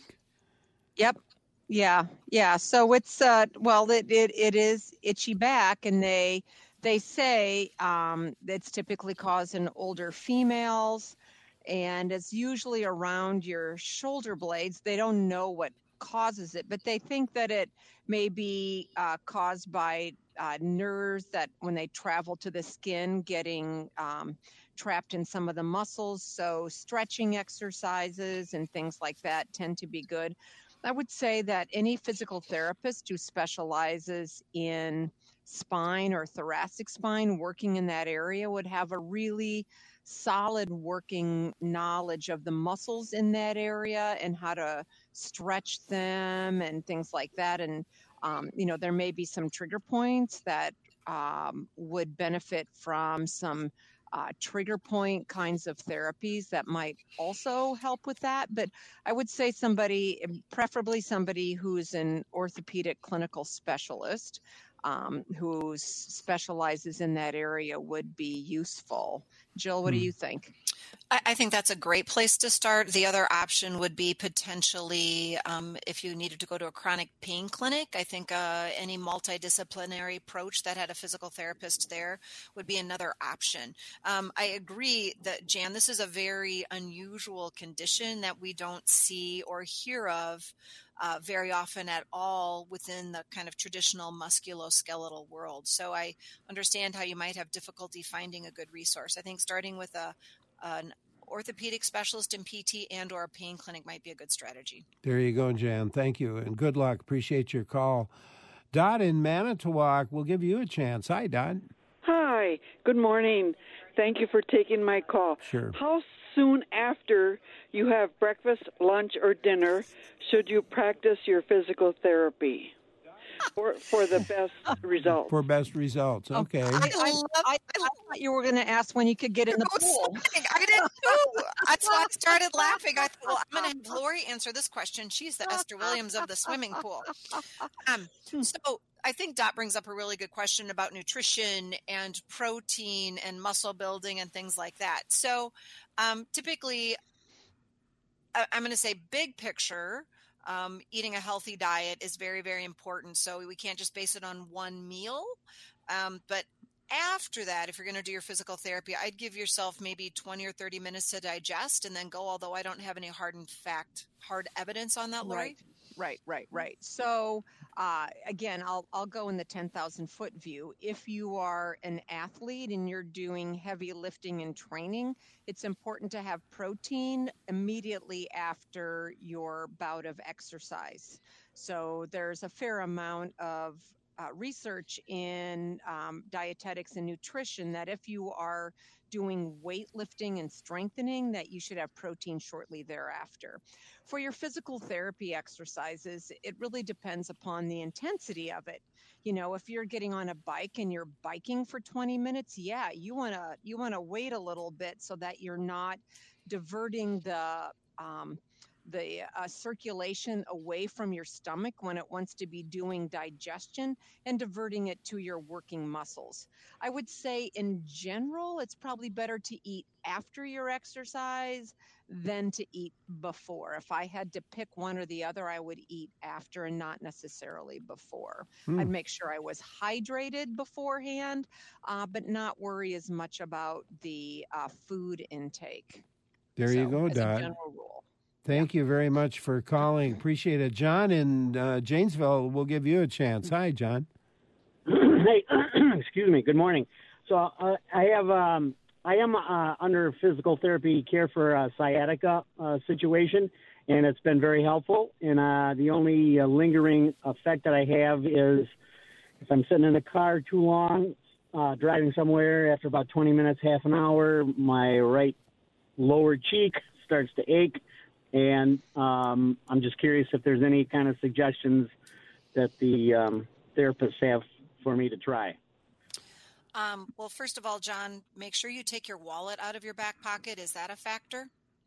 Yep. Yeah. Yeah. So it's, uh, well, it, it, it is itchy back, and they, they say um, it's typically caused in older females, and it's usually around your shoulder blades. They don't know what causes it, but they think that it may be uh, caused by uh, nerves that when they travel to the skin getting um, trapped in some of the muscles. So stretching exercises and things like that tend to be good. I would say that any physical therapist who specializes in spine or thoracic spine, working in that area, would have a really solid working knowledge of the muscles in that area and how to stretch them and things like that. And, um, you know, there may be some trigger points that um, would benefit from some Uh, trigger point kinds of therapies that might also help with that. But I would say somebody, preferably somebody who's an orthopedic clinical specialist um, who specializes in that area would be useful. Jill, what hmm. do you think? I, I think that's a great place to start. The other option would be potentially um, if you needed to go to a chronic pain clinic. I think uh, any multidisciplinary approach that had a physical therapist there would be another option. Um, I agree that, Jan, this is a very unusual condition that we don't see or hear of uh, very often at all within the kind of traditional musculoskeletal world. So I understand how you might have difficulty finding a good resource. I think starting with a an orthopedic specialist in P T and or a pain clinic might be a good strategy. There you go, Jan. Thank you, and good luck. Appreciate your call. Dot in Manitowoc, we'll give you a chance. Hi, Dot. Hi. Good morning. Thank you for taking my call. Sure. How soon after you have breakfast, lunch, or dinner should you practice your physical therapy for, for the best results? For best results. Okay. I, I, I, I thought you were going to ask when you could get in the pool. I did too. That's why I started laughing. I thought, well, I'm going to have Lori answer this question. She's the Esther Williams of the swimming pool. Um, so I think Dot brings up a really good question about nutrition and protein and muscle building and things like that. So um, typically, I'm going to say big picture, Um, eating a healthy diet is very, very important. So we can't just base it on one meal. Um, but after that, if you're going to do your physical therapy, I'd give yourself maybe twenty or thirty minutes to digest and then go, although I don't have any hard and fact, hard evidence on that, Lori. Right, right, right, right. So uh, again, I'll, I'll go in the ten thousand foot view. If you are an athlete and you're doing heavy lifting and training, it's important to have protein immediately after your bout of exercise. So there's a fair amount of uh, research in um, dietetics and nutrition that if you are doing weightlifting and strengthening, that you should have protein shortly thereafter. For your physical therapy exercises, it really depends upon the intensity of it. You know, if you're getting on a bike and you're biking for twenty minutes, yeah, you want to you want to wait a little bit so that you're not diverting the um, the uh, circulation away from your stomach when it wants to be doing digestion and diverting it to your working muscles. I would say in general, it's probably better to eat after your exercise than to eat before. If I had to pick one or the other, I would eat after and not necessarily before. Hmm. I'd make sure I was hydrated beforehand, uh, but not worry as much about the uh, food intake. There so, you go, as a Dot. general rule. Thank you very much for calling. Appreciate it. John in uh, Janesville will give you a chance. Hi, John. Hey, excuse me. Good morning. So uh, I have, um, I am uh, under physical therapy care for a sciatica uh, situation, and it's been very helpful. And uh, the only uh, lingering effect that I have is if I'm sitting in the car too long, uh, driving somewhere, after about twenty minutes, half an hour, my right lower cheek starts to ache. And um, I'm just curious if there's any kind of suggestions that the um, therapists have for me to try. Um, well, first of all, John, make sure you take your wallet out of your back pocket. Is that a factor?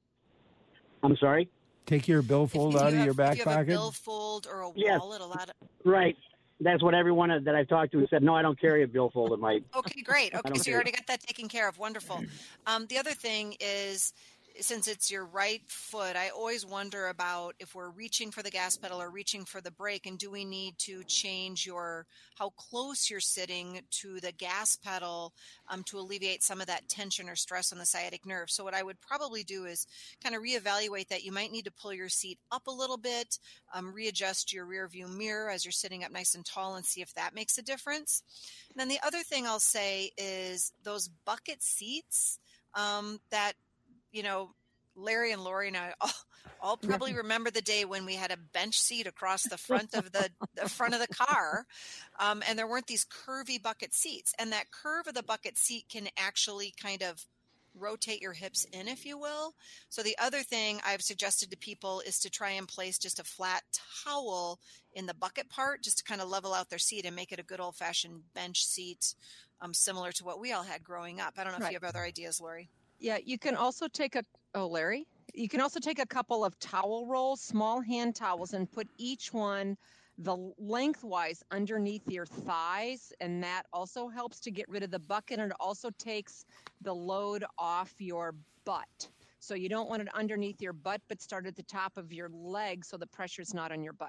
I'm sorry? Take your billfold out of have, your back if you have pocket? a billfold or a Yes. wallet, a lot of... Right. That's what everyone that I've talked to said, no, I don't carry a billfold in my... Okay, great. I Okay, don't so you care. already got that taken care of. Wonderful. Um, the other thing is, since it's your right foot, I always wonder about if we're reaching for the gas pedal or reaching for the brake, and do we need to change your how close you're sitting to the gas pedal um, to alleviate some of that tension or stress on the sciatic nerve. So what I would probably do is kind of reevaluate that. You might need to pull your seat up a little bit, um, readjust your rear view mirror as you're sitting up nice and tall, and see if that makes a difference. And then the other thing I'll say is those bucket seats um, that you know, Larry and Lori and I all, all probably remember the day when we had a bench seat across the front of the, the front of the car, um, and there weren't these curvy bucket seats. And that curve of the bucket seat can actually kind of rotate your hips in, if you will. So the other thing I've suggested to people is to try and place just a flat towel in the bucket part, just to kind of level out their seat and make it a good old-fashioned bench seat, um, similar to what we all had growing up. I don't know if Right. you have other ideas, Lori. Yeah, you can also take a, oh, Larry, you can also take a couple of towel rolls, small hand towels, and put each one the lengthwise underneath your thighs. And that also helps to get rid of the bucket. And it also takes the load off your butt. So you don't want it underneath your butt, but start at the top of your leg so the pressure's not on your butt.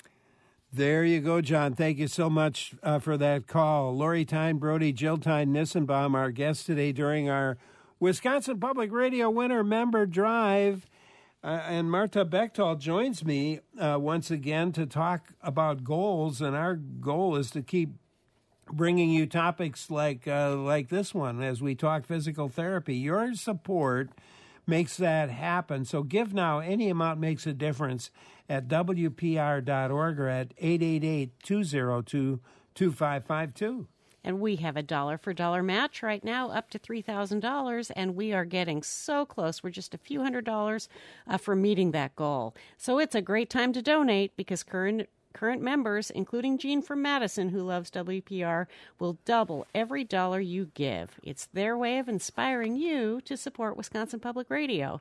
There you go, John. Thank you so much uh, for that call. Lori Tyne, Brody, Jill Tyne, Nissenbaum, our guests today during our Wisconsin Public Radio Winter Member Drive. Uh, and Marta Bechtold joins me uh, once again to talk about goals. And our goal is to keep bringing you topics like uh, like this one as we talk physical therapy. Your support makes that happen. So give now. Any amount makes a difference at W P R dot org or at eight eight eight, two oh two, two five five two. And we have a dollar for dollar match right now up to three thousand dollars, and we are getting so close. We're just a few hundred dollars uh, for meeting that goal. So it's a great time to donate because current current members, including Jean from Madison, who loves W P R, will double every dollar you give. It's their way of inspiring you to support Wisconsin Public Radio.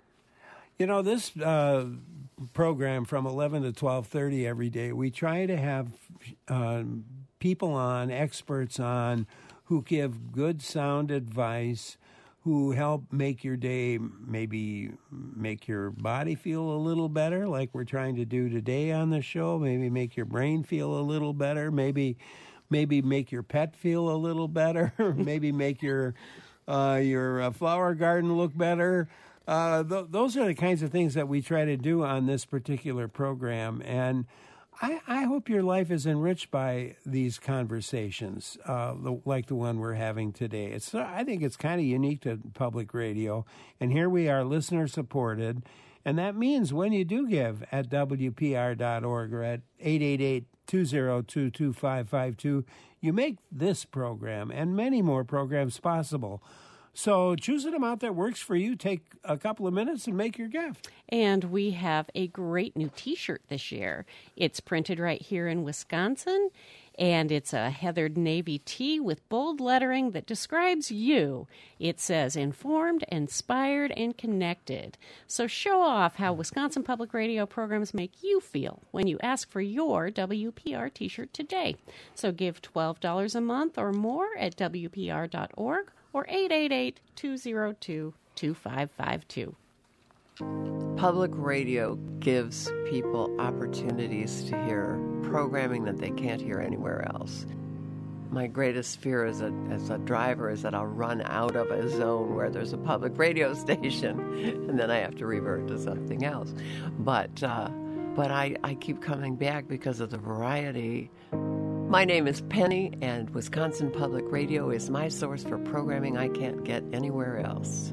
You know, this uh, program from eleven to twelve thirty every day, we try to have uh, people on, experts on, who give good, sound advice, who help make your day, maybe make your body feel a little better, like we're trying to do today on the show, maybe make your brain feel a little better, maybe maybe make your pet feel a little better, maybe make your, uh, your uh, flower garden look better. Uh, th- those are the kinds of things that we try to do on this particular program. And I, I hope your life is enriched by these conversations, uh, the, like the one we're having today. It's I think it's kind of unique to public radio. And here we are, listener-supported. And that means when you do give at W P R dot org or at eight eight eight, two oh two, two five five two, you make this program and many more programs possible. So choose an amount that works for you. Take a couple of minutes and make your gift. And we have a great new T-shirt this year. It's printed right here in Wisconsin, And it's a heathered navy tee with bold lettering that describes you. It says informed, inspired, and connected. So show off how Wisconsin Public Radio programs make you feel when you ask for your W P R t-shirt today. So give twelve dollars a month or more at W P R dot org or eight eight eight, two zero two, two five five two. Public radio gives people opportunities to hear programming that they can't hear anywhere else. My greatest fear as a, as a driver is that I'll run out of a zone where there's a public radio station, and then I have to revert to something else. But uh, but I, I keep coming back because of the variety. My name is Penny, and Wisconsin Public Radio is my source for programming I can't get anywhere else.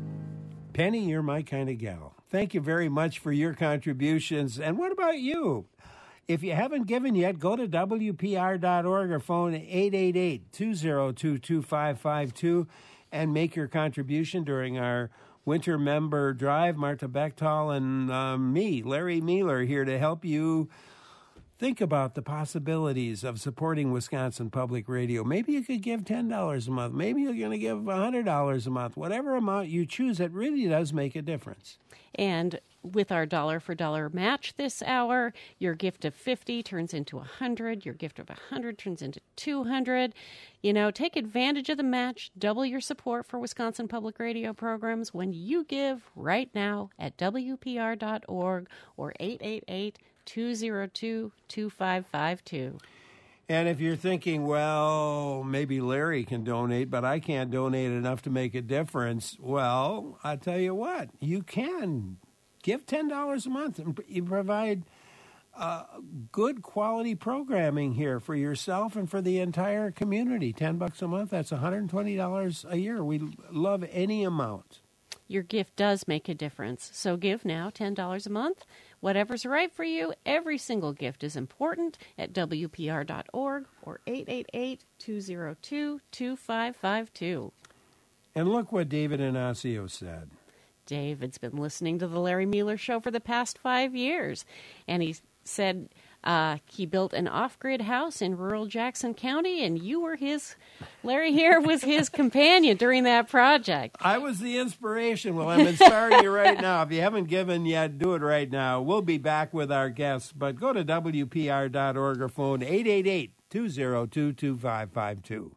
Penny, you're my kind of gal. Thank you very much for your contributions. And what about you? If you haven't given yet, go to W P R dot org or phone eight eight eight, two zero two, two five five two and make your contribution during our winter member drive. Marta Bechtel and uh, me, Larry Mueller, here to help you think about the possibilities of supporting Wisconsin Public Radio. Maybe you could give ten dollars a month. Maybe you're going to give one hundred dollars a month. Whatever amount you choose, it really does make a difference. And with our dollar for dollar match this hour, your gift of fifty turns into one hundred. Your gift of one hundred turns into two hundred. You know, take advantage of the match. Double your support for Wisconsin Public Radio programs when you give right now at W P R dot org or eight eight eight, two zero two, two five five two. And if you're thinking, well, maybe Larry can donate, but I can't donate enough to make a difference, well, I tell you what, you can give ten dollars a month and you provide uh, good quality programming here for yourself and for the entire community. ten bucks a month, that's one hundred twenty dollars a year. We love any amount. Your gift does make a difference. So give now ten dollars a month. Whatever's right for you, every single gift is important at W P R dot org or eight eight eight, two zero two, two five five two. And look what David in Osseo said. David's been listening to the Larry Mueller Show for the past five years. And he said uh, he built an off-grid house in rural Jackson County, and you were his, Larry here was his companion during that project. I was the inspiration. Well, I'm inspiring you right now. If you haven't given yet, do it right now. We'll be back with our guests, but go to W P R dot org or phone eight eight eight, two zero two, two five five two.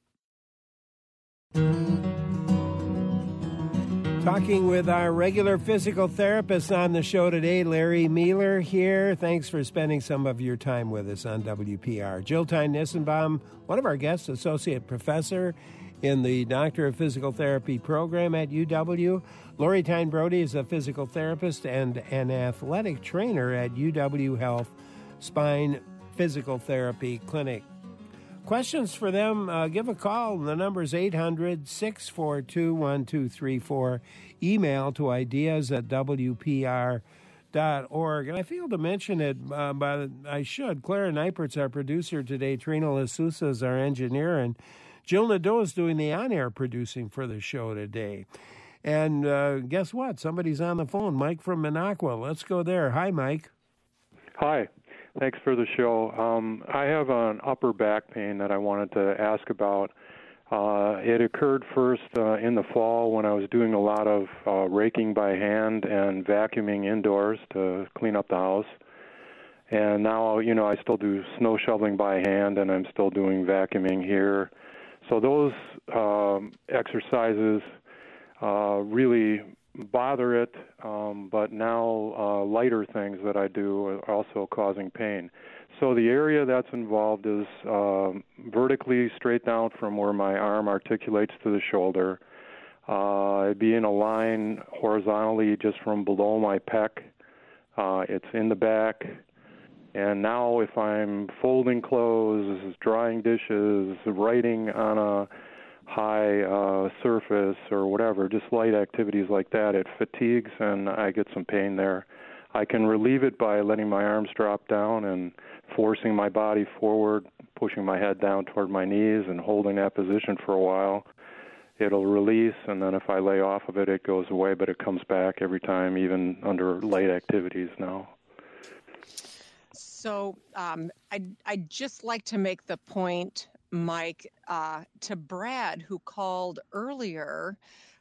Talking with our regular physical therapist on the show today, Larry Mueller here. Thanks for spending some of your time with us on W P R. Jill Tyne-Nissenbaum, one of our guests, associate professor in the Doctor of Physical Therapy program at U W. Lori Tyne-Brody is a physical therapist and an athletic trainer at U W Health Spine Physical Therapy Clinic. Questions for them, uh, give a call. The number is eight hundred, six four two, one two three four. Email to ideas at W P R dot org. And I failed to mention it, uh, but I should. Clara Neipert's our producer today. Trina LaSousa is our engineer. And Jill Nadeau is doing the on-air producing for the show today. And uh, guess what? Somebody's on the phone. Mike from Minocqua. Let's go there. Hi, Mike. Hi. Thanks for the show. Um, I have an upper back pain that I wanted to ask about. Uh, it occurred first uh, in the fall when I was doing a lot of uh, raking by hand and vacuuming indoors to clean up the house. And now, you know, I still do snow shoveling by hand, and I'm still doing vacuuming here. So those um, exercises uh, really bother it, um, but now uh, lighter things that I do are also causing pain. So the area that's involved is uh, vertically straight down from where my arm articulates to the shoulder. Uh, it'd be in a line horizontally just from below my pec. Uh, it's in the back. And now if I'm folding clothes, drying dishes, writing on a high uh, surface or whatever, just light activities like that, it fatigues and I get some pain there. I can relieve it by letting my arms drop down and forcing my body forward, pushing my head down toward my knees and holding that position for a while. It'll release, and then if I lay off of it, it goes away, but it comes back every time, even under light activities now. So um, I'd, I'd just like to make the point, Mike, uh, to Brad, who called earlier,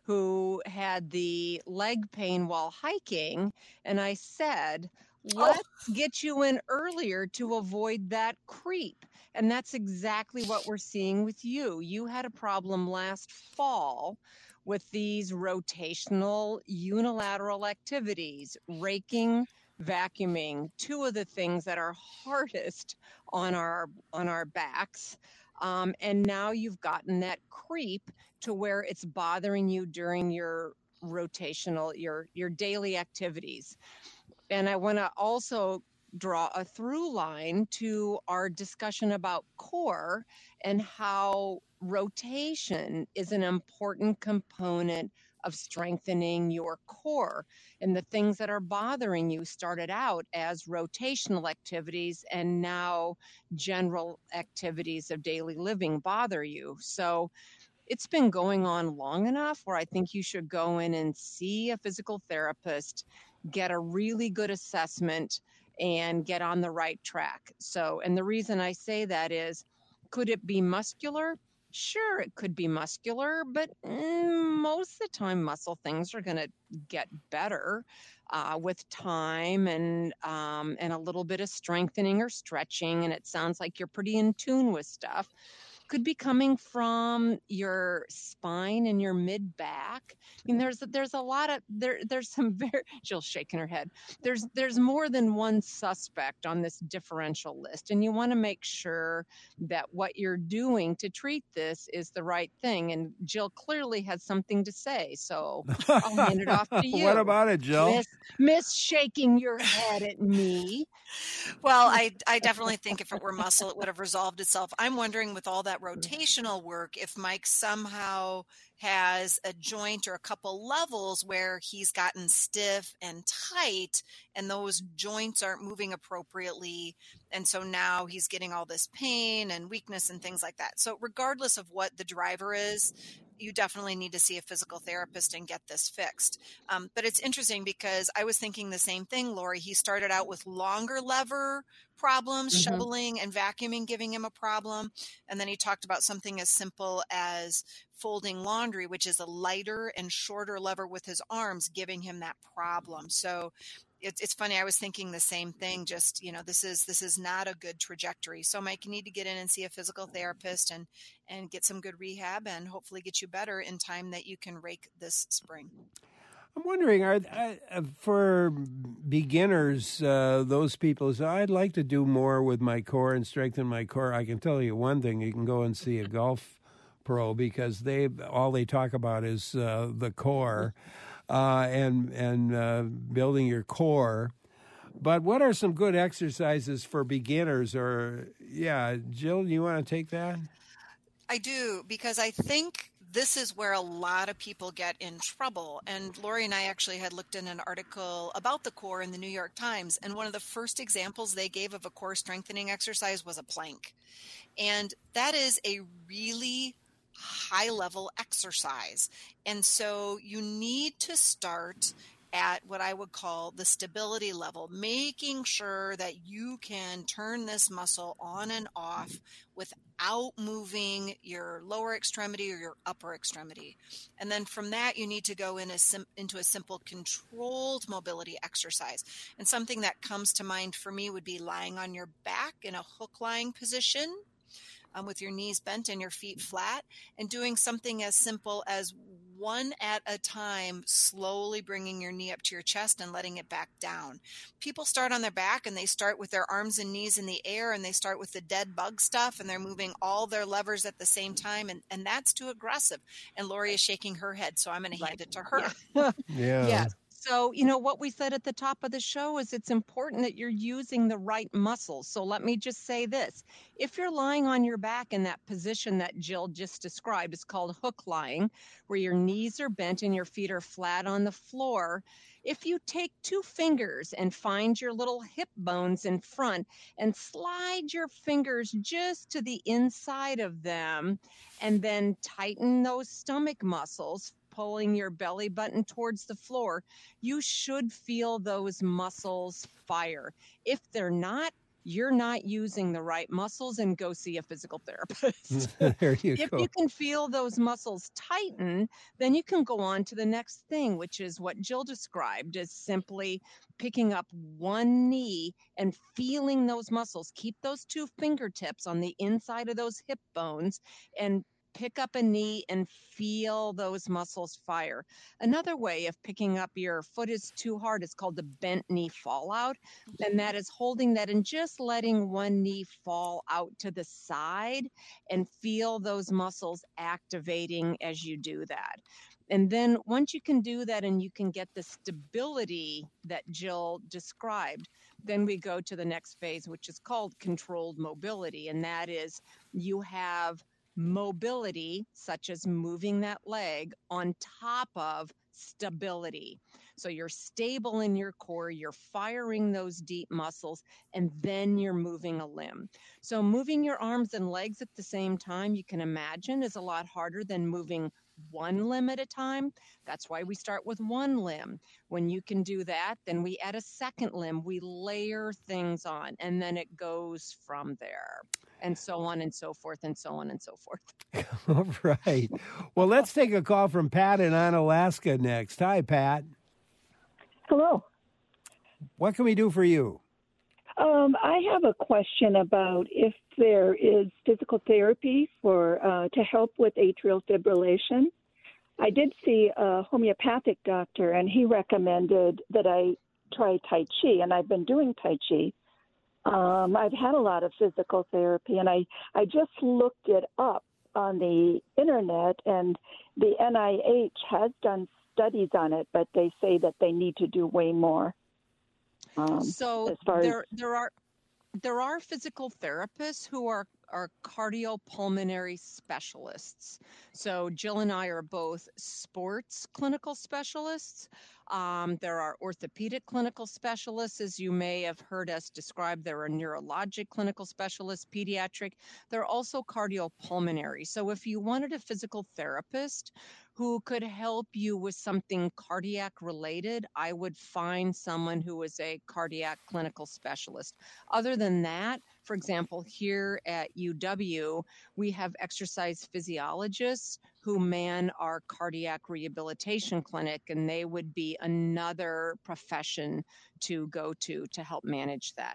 who had the leg pain while hiking. And I said, let's oh. get you in earlier to avoid that creep. And that's exactly what we're seeing with you. You had a problem last fall with these rotational unilateral activities, raking, vacuuming, two of the things that are hardest on our on our backs. Um, and now you've gotten that creep to where it's bothering you during your rotational, your your daily activities. And I want to also draw a through line to our discussion about core and how rotation is an important component of strengthening your core. And the things that are bothering you started out as rotational activities, and now general activities of daily living bother you. So it's been going on long enough where I think you should go in and see a physical therapist, get a really good assessment, and get on the right track. So, and the reason I say that is, could it be muscular? Sure, it could be muscular, but mm, most of the time muscle things are going to get better uh, with time and um, and a little bit of strengthening or stretching. And it sounds like you're pretty in tune with stuff. Could be coming from your spine and your mid back. I mean, there's there's a lot of there. There's some very. Jill's shaking her head. There's there's more than one suspect on this differential list, and you want to make sure that what you're doing to treat this is the right thing. And Jill clearly has something to say, so I'll hand it off to you. What about it, Jill? Miss, Miss shaking your head at me. Well, I I definitely think if it were muscle, it would have resolved itself. I'm wondering with all that rotational work, if Mike somehow has a joint or a couple levels where he's gotten stiff and tight and those joints aren't moving appropriately. And so now he's getting all this pain and weakness and things like that. So regardless of what the driver is, you definitely need to see a physical therapist and get this fixed. Um, but it's interesting because I was thinking the same thing, Lori. He started out with longer lever problems, mm-hmm. shoveling and vacuuming, giving him a problem. And then he talked about something as simple as folding laundry, which is a lighter and shorter lever with his arms, giving him that problem. So it's it's funny. I was thinking the same thing. Just, you know, this is this is not a good trajectory. So Mike, you need to get in and see a physical therapist and and get some good rehab and hopefully get you better in time that you can rake this spring. I'm wondering, are uh, for beginners, uh, those people say, I'd like to do more with my core and strengthen my core. I can tell you one thing: you can go and see a golf pro because they all they talk about is uh, the core. Uh, and and uh, building your core. But what are some good exercises for beginners? Or, yeah, Jill, you want to take that? I do, because I think this is where a lot of people get in trouble. And Lori and I actually had looked in an article about the core in the New York Times, and one of the first examples they gave of a core strengthening exercise was a plank. And that is a really high level exercise. And so you need to start at what I would call the stability level, making sure that you can turn this muscle on and off without moving your lower extremity or your upper extremity. And then from that, you need to go in a sim- into a simple controlled mobility exercise. And something that comes to mind for me would be lying on your back in a hook lying position, Um, with your knees bent and your feet flat, and doing something as simple as one at a time, slowly bringing your knee up to your chest and letting it back down. People start on their back and they start with their arms and knees in the air, and they start with the dead bug stuff, and they're moving all their levers at the same time, and, and that's too aggressive. And Lori is shaking her head, so I'm going to hand it to her. Yeah. Yeah. yeah. So, you know, what we said at the top of the show is it's important that you're using the right muscles. So let me just say this. If you're lying on your back in that position that Jill just described, it's called hook lying, where your knees are bent and your feet are flat on the floor. If you take two fingers and find your little hip bones in front and slide your fingers just to the inside of them, and then tighten those stomach muscles, pulling your belly button towards the floor, you should feel those muscles fire. If they're not, you're not using the right muscles, and go see a physical therapist. There you If go. you can feel those muscles tighten, then you can go on to the next thing, which is what Jill described as simply picking up one knee and feeling those muscles. Keep those two fingertips on the inside of those hip bones and pick up a knee and feel those muscles fire. Another way of picking up your foot is too hard is called the bent knee fallout. And that is holding that and just letting one knee fall out to the side and feel those muscles activating as you do that. And then once you can do that and you can get the stability that Jill described, then we go to the next phase, which is called controlled mobility. And that is you have mobility, such as moving that leg, on top of stability. So you're stable in your core, you're firing those deep muscles, and then you're moving a limb. So moving your arms and legs at the same time, you can imagine, is a lot harder than moving one limb at a time. That's why we start with one limb. When you can do that, then we add a second limb. We layer things on, and then it goes from there, and so on and so forth, and so on and so forth. All right. Well, let's take a call from Pat in Onalaska next. Hi, Pat. Hello. What can we do for you? Um, I have a question about if there is physical therapy for uh, to help with atrial fibrillation. I did see a homeopathic doctor, and he recommended that I try Tai Chi, and I've been doing Tai Chi. Um, I've had a lot of physical therapy, and I, I just looked it up on the internet, and the N I H has done studies on it, but they say that they need to do way more. Um, so as far there, as there are there are physical therapists who are are cardiopulmonary specialists. So Jill and I are both sports clinical specialists. Um, there are orthopedic clinical specialists, as you may have heard us describe. There are neurologic clinical specialists, pediatric. There are also cardiopulmonary. So if you wanted a physical therapist who could help you with something cardiac related, I would find someone who is a cardiac clinical specialist. Other than that, for example, here at U W, we have exercise physiologists who man our cardiac rehabilitation clinic, and they would be another profession to go to to help manage that.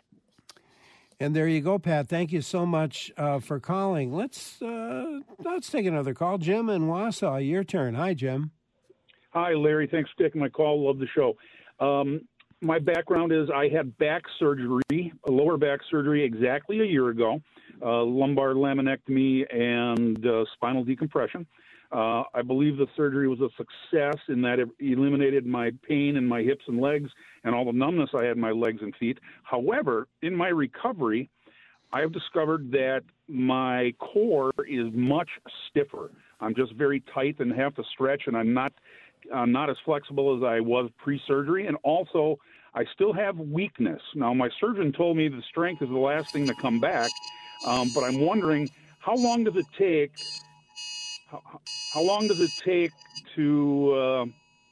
And there you go, Pat. Thank you so much uh, for calling. Let's uh, let's take another call. Jim in Wausau, your turn. Hi, Jim. Hi, Larry. Thanks for taking my call. Love the show. Um, my background is I had back surgery, a lower back surgery, exactly a year ago, uh, lumbar laminectomy and uh, spinal decompression. Uh, I believe the surgery was a success in that it eliminated my pain in my hips and legs and all the numbness I had in my legs and feet. However, in my recovery, I have discovered that my core is much stiffer. I'm just very tight and have to stretch, and I'm not I'm not as flexible as I was pre-surgery. And also, I still have weakness. Now, my surgeon told me the strength is the last thing to come back, um, but I'm wondering, how long does it take How, how long does it take to uh,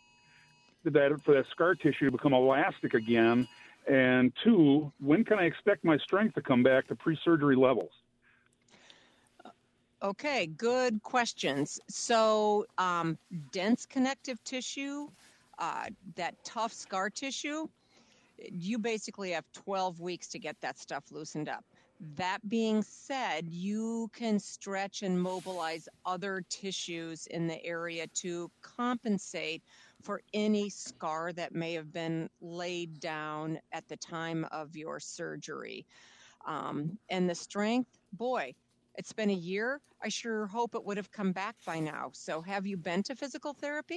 that for that scar tissue to become elastic again? And two, when can I expect my strength to come back to pre-surgery levels? Okay, good questions. So um, dense connective tissue, uh, that tough scar tissue, you basically have twelve weeks to get that stuff loosened up. That being said, you can stretch and mobilize other tissues in the area to compensate for any scar that may have been laid down at the time of your surgery. Um, and the strength, boy, it's been a year. I sure hope it would have come back by now. So have you been to physical therapy?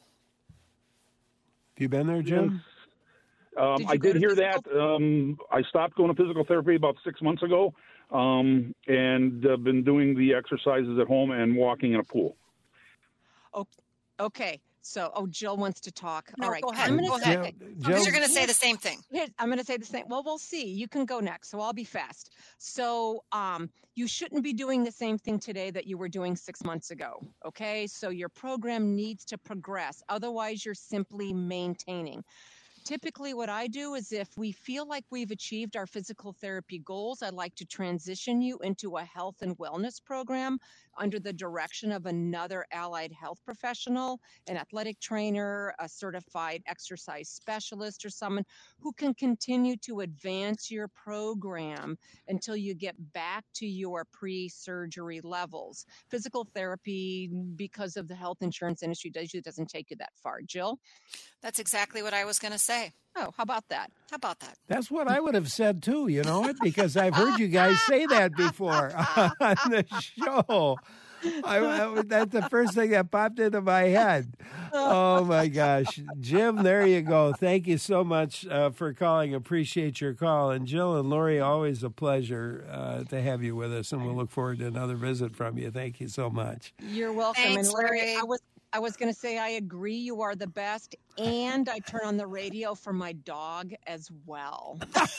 Have you been there, Jim? Um, Did you I go did to hear physical- that. Um, I stopped going to physical therapy about six months ago, um, and uh, been doing the exercises at home and walking in a pool. Oh, okay. So, oh, Jill wants to talk. No, All right. go ahead. I'm gonna Go say, ahead. Because you're going to say the same thing. Here, I'm going to say the same. Well, we'll see. You can go next, so I'll be fast. So, um, you shouldn't be doing the same thing today that you were doing six months ago. Okay. So your program needs to progress. Otherwise, you're simply maintaining. Typically, what I do is if we feel like we've achieved our physical therapy goals, I'd like to transition you into a health and wellness program under the direction of another allied health professional, an athletic trainer, a certified exercise specialist, or someone who can continue to advance your program until you get back to your pre-surgery levels. Physical therapy, because of the health insurance industry, usually doesn't take you that far. Jill? That's exactly what I was going to say. Oh, how about that? How about that? That's what I would have said too, you know it, because I've heard you guys say that before on the show. I, I, that's the first thing that popped into my head. Oh, my gosh. Jim, there you go. Thank you so much uh, for calling. Appreciate your call. And Jill and Lori, always a pleasure uh, to have you with us, and we'll look forward to another visit from you. Thank you so much. You're welcome. Thanks, and Larry, Larry. I was I was going to say I agree. You are the best, and I turn on the radio for my dog as well.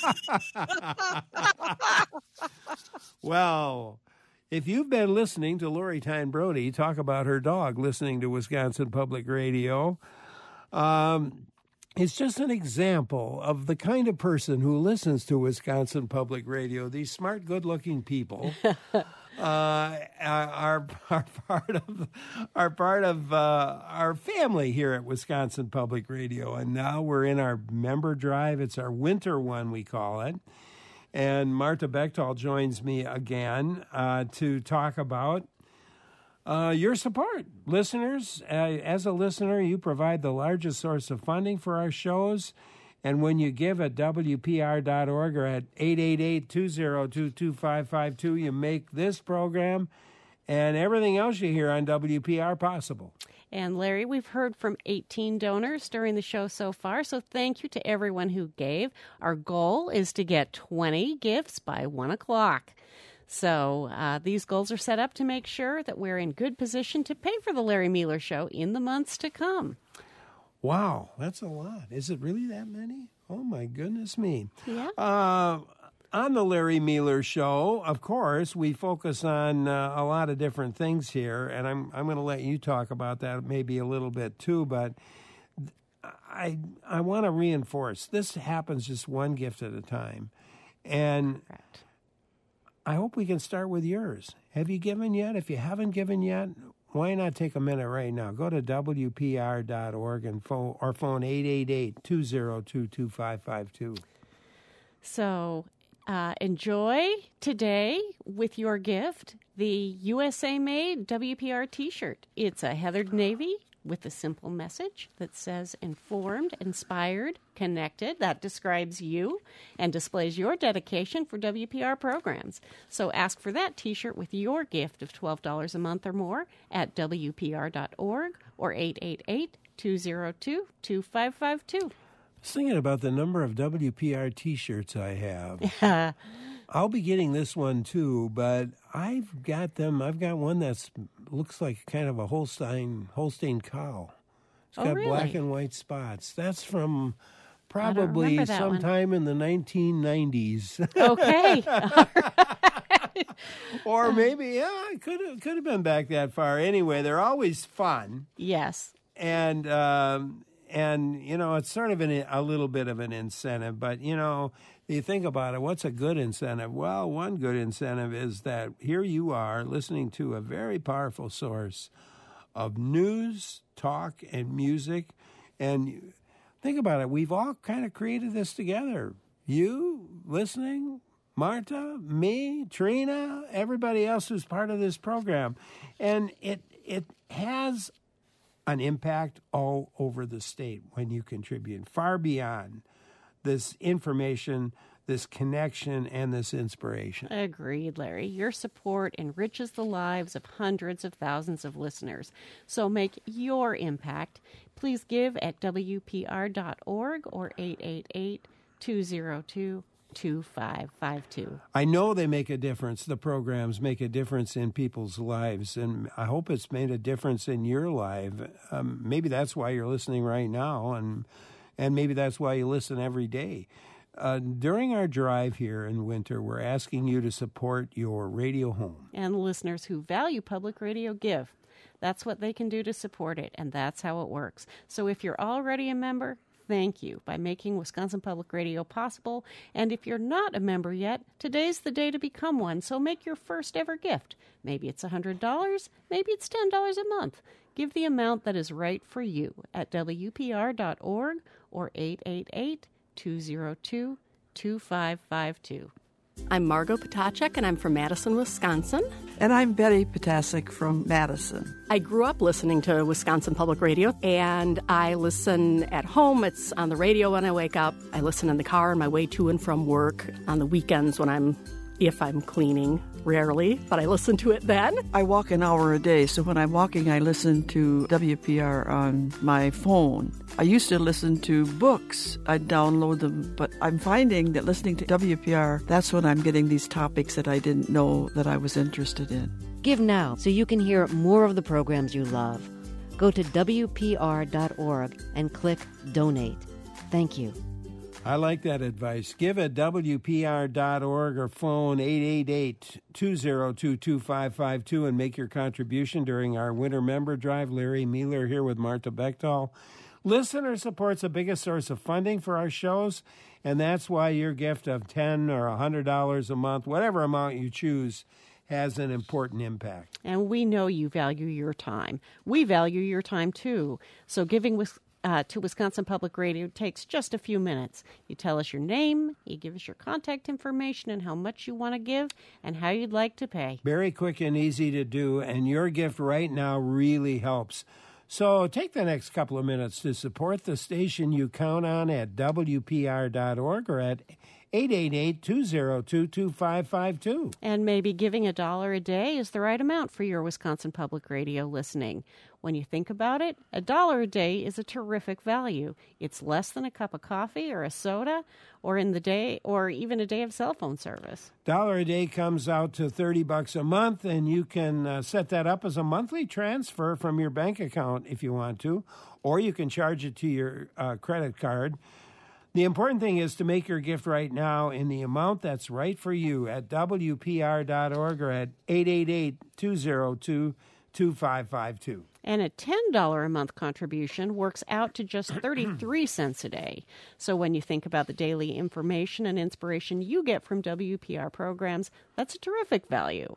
Well, if you've been listening to Lori Tyne Brody talk about her dog listening to Wisconsin Public Radio, um, it's just an example of the kind of person who listens to Wisconsin Public Radio. These smart, good-looking people uh, are, are part of are part of uh, our family here at Wisconsin Public Radio. And now we're in our member drive. It's our winter one, we call it. And Marta Bechtel joins me again uh, to talk about uh, your support. Listeners, uh, as a listener, you provide the largest source of funding for our shows. And when you give at W P R dot org or at eight eight eight, two zero two, two five five two, you make this program and everything else you hear on W P R possible. And Larry, we've heard from eighteen donors during the show so far, so thank you to everyone who gave. Our goal is to get twenty gifts by one o'clock. So uh, these goals are set up to make sure that we're in good position to pay for the Larry Mueller Show in the months to come. Wow, that's a lot. Is it really that many? Oh, my goodness me. Yeah. Uh, on the Larry Mueller Show, of course, we focus on uh, a lot of different things here, and I'm I'm going to let you talk about that maybe a little bit too, but I I want to reinforce, this happens just one gift at a time, and Correct. I hope we can start with yours. Have you given yet? If you haven't given yet, why not take a minute right now? Go to W P R dot org and phone, or phone eight eight eight, two zero two, two five five two. So uh, enjoy today with your gift the U S A-made W P R T-shirt. It's a heathered navy with a simple message that says informed, inspired, connected. That describes you and displays your dedication for W P R programs. So ask for that T-shirt with your gift of twelve dollars a month or more at W P R dot org or eight eight eight, two zero two, two five five two. I was thinking about the number of W P R T-shirts I have. I'll be getting this one too, but I've got them. I've got one that's looks like kind of a Holstein Holstein cow. It's Oh, got really? black and white spots. That's from I don't probably remember that one. sometime in the nineteen nineties. Okay. Or maybe, yeah, it could have could have been back that far. Anyway, they're always fun. Yes. And um, and you know, it's sort of an, a little bit of an incentive, but you know, you think about it, what's a good incentive? Well, one good incentive is that here you are listening to a very powerful source of news, talk, and music. And think about it, we've all kind of created this together. You listening, Marta, me, Trina, everybody else who's part of this program. And it it has an impact all over the state when you contribute, far beyond this information, this connection, and this inspiration. Agreed, Larry. Your support enriches the lives of hundreds of thousands of listeners. So make your impact. Please give at W P R dot org or eight eight eight, two zero two, two five five two. I know they make a difference. The programs make a difference in people's lives, and I hope it's made a difference in your life. Um, maybe that's why you're listening right now, and and maybe that's why you listen every day. Uh, during our drive here in winter, we're asking you to support your radio home. And listeners who value public radio give. That's what they can do to support it, and that's how it works. So if you're already a member, thank you by making Wisconsin Public Radio possible. And if you're not a member yet, today's the day to become one. So make your first ever gift. Maybe it's one hundred dollars, maybe it's ten dollars a month. Give the amount that is right for you at W P R dot org or eight eight eight, two zero two, two five five two. I'm Margot Potacek, and I'm from Madison, Wisconsin. And I'm Betty Potasic from Madison. I grew up listening to Wisconsin Public Radio, and I listen at home. It's on the radio when I wake up. I listen in the car on my way to and from work, on the weekends when I'm, if I'm cleaning, rarely, but I listen to it then. I walk an hour a day, so when I'm walking, I listen to W P R on my phone. I used to listen to books. I'd download them, but I'm finding that listening to W P R, that's when I'm getting these topics that I didn't know that I was interested in. Give now so you can hear more of the programs you love. Go to W P R dot org and click Donate. Thank you. I like that advice. Give at W P R dot org or phone eight eight eight, two zero two, two five five two and make your contribution during our winter member drive. Larry Mueller here with Marta Bechtel. Listener support's the biggest source of funding for our shows, and that's why your gift of ten dollars or one hundred dollars a month, whatever amount you choose, has an important impact. And we know you value your time. We value your time, too. So giving with Uh, to Wisconsin Public Radio takes just a few minutes. You tell us your name, you give us your contact information and how much you want to give and how you'd like to pay. Very quick and easy to do, and your gift right now really helps. So take the next couple of minutes to support the station you count on at W P R dot org or at eight eight eight, two zero two, two five five two. And maybe giving a dollar a day is the right amount for your Wisconsin Public Radio listening. When you think about it, a dollar a day is a terrific value. It's less than a cup of coffee or a soda or in the day or even a day of cell phone service. Dollar a day comes out to thirty bucks a month, and you can uh, set that up as a monthly transfer from your bank account if you want to, or you can charge it to your uh, credit card. The important thing is to make your gift right now in the amount that's right for you at W P R dot org or at eight eight eight, two zero two, two five five two. And a ten dollars a month contribution works out to just thirty-three cents a day. So when you think about the daily information and inspiration you get from W P R programs, that's a terrific value.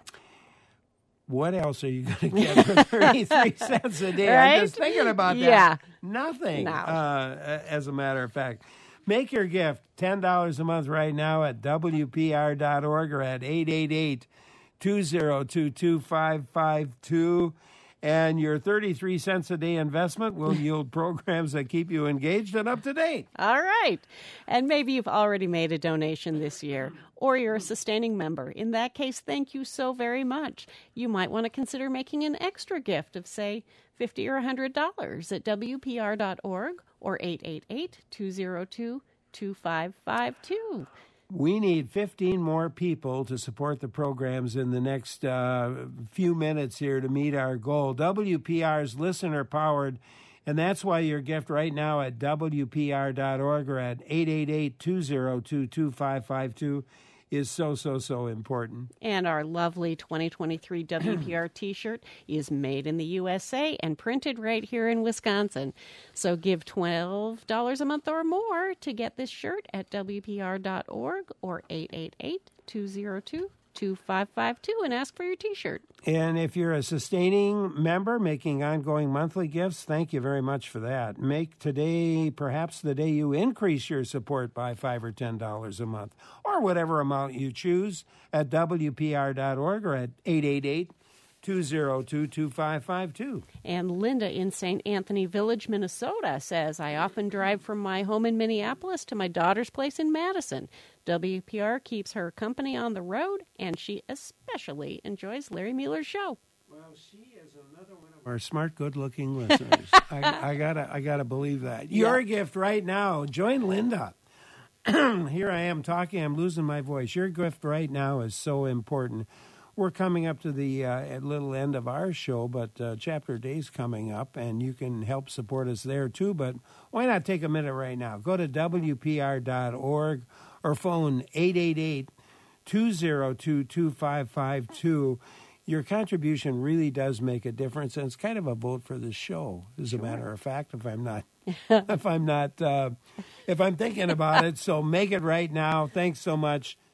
What else are you going to get for thirty-three cents a day? Right? I'm just thinking about that. Yeah. Nothing, No. uh, as a matter of fact. Make your gift ten dollars a month right now at W P R dot org or at eight eight eight, two zero two, two five five two. And your thirty-three cents a day investment will yield programs that keep you engaged and up to date. All right. And maybe you've already made a donation this year, or you're a sustaining member. In that case, thank you so very much. You might want to consider making an extra gift of, say, fifty dollars or one hundred dollars at W P R dot org or eight eight eight, two zero two, two five five two. We need fifteen more people to support the programs in the next uh, few minutes here to meet our goal. W P R is listener-powered, and that's why your gift right now at W P R dot org or at eight eight eight, two zero two, two five five two is so, so, so important. And our lovely twenty twenty-three W P R T-shirt is made in the U S A and printed right here in Wisconsin. So give twelve dollars a month or more to get this shirt at W P R dot org or eight eight eight, two zero two, two five five two and ask for your T-shirt. And if you're a sustaining member making ongoing monthly gifts, thank you very much for that. Make today perhaps the day you increase your support by five dollars or ten dollars a month, or whatever amount you choose at W P R dot org or at eight eight eight, two zero two, two five five two. And Linda in Saint Anthony Village, Minnesota says, I often drive from my home in Minneapolis to my daughter's place in Madison. W P R keeps her company on the road, and she especially enjoys Larry Mueller's show. Well, she is another one of our smart, good-looking listeners. I, I gotta, I gotta believe that. Your Yeah. gift right now. Join Linda. Here I am talking. I'm losing my voice. Your gift right now is so important. We're coming up to the uh, little end of our show, but uh, Chapter Day's coming up, and you can help support us there, too. But why not take a minute right now? Go to W P R dot org or phone eight eight eight, two zero two, two five five two. your contribution really does make a difference, and it's kind of a vote for the show, as sure. a matter of fact, if I'm not if I'm not uh, if I'm thinking about it. So make it right now. Thanks so much.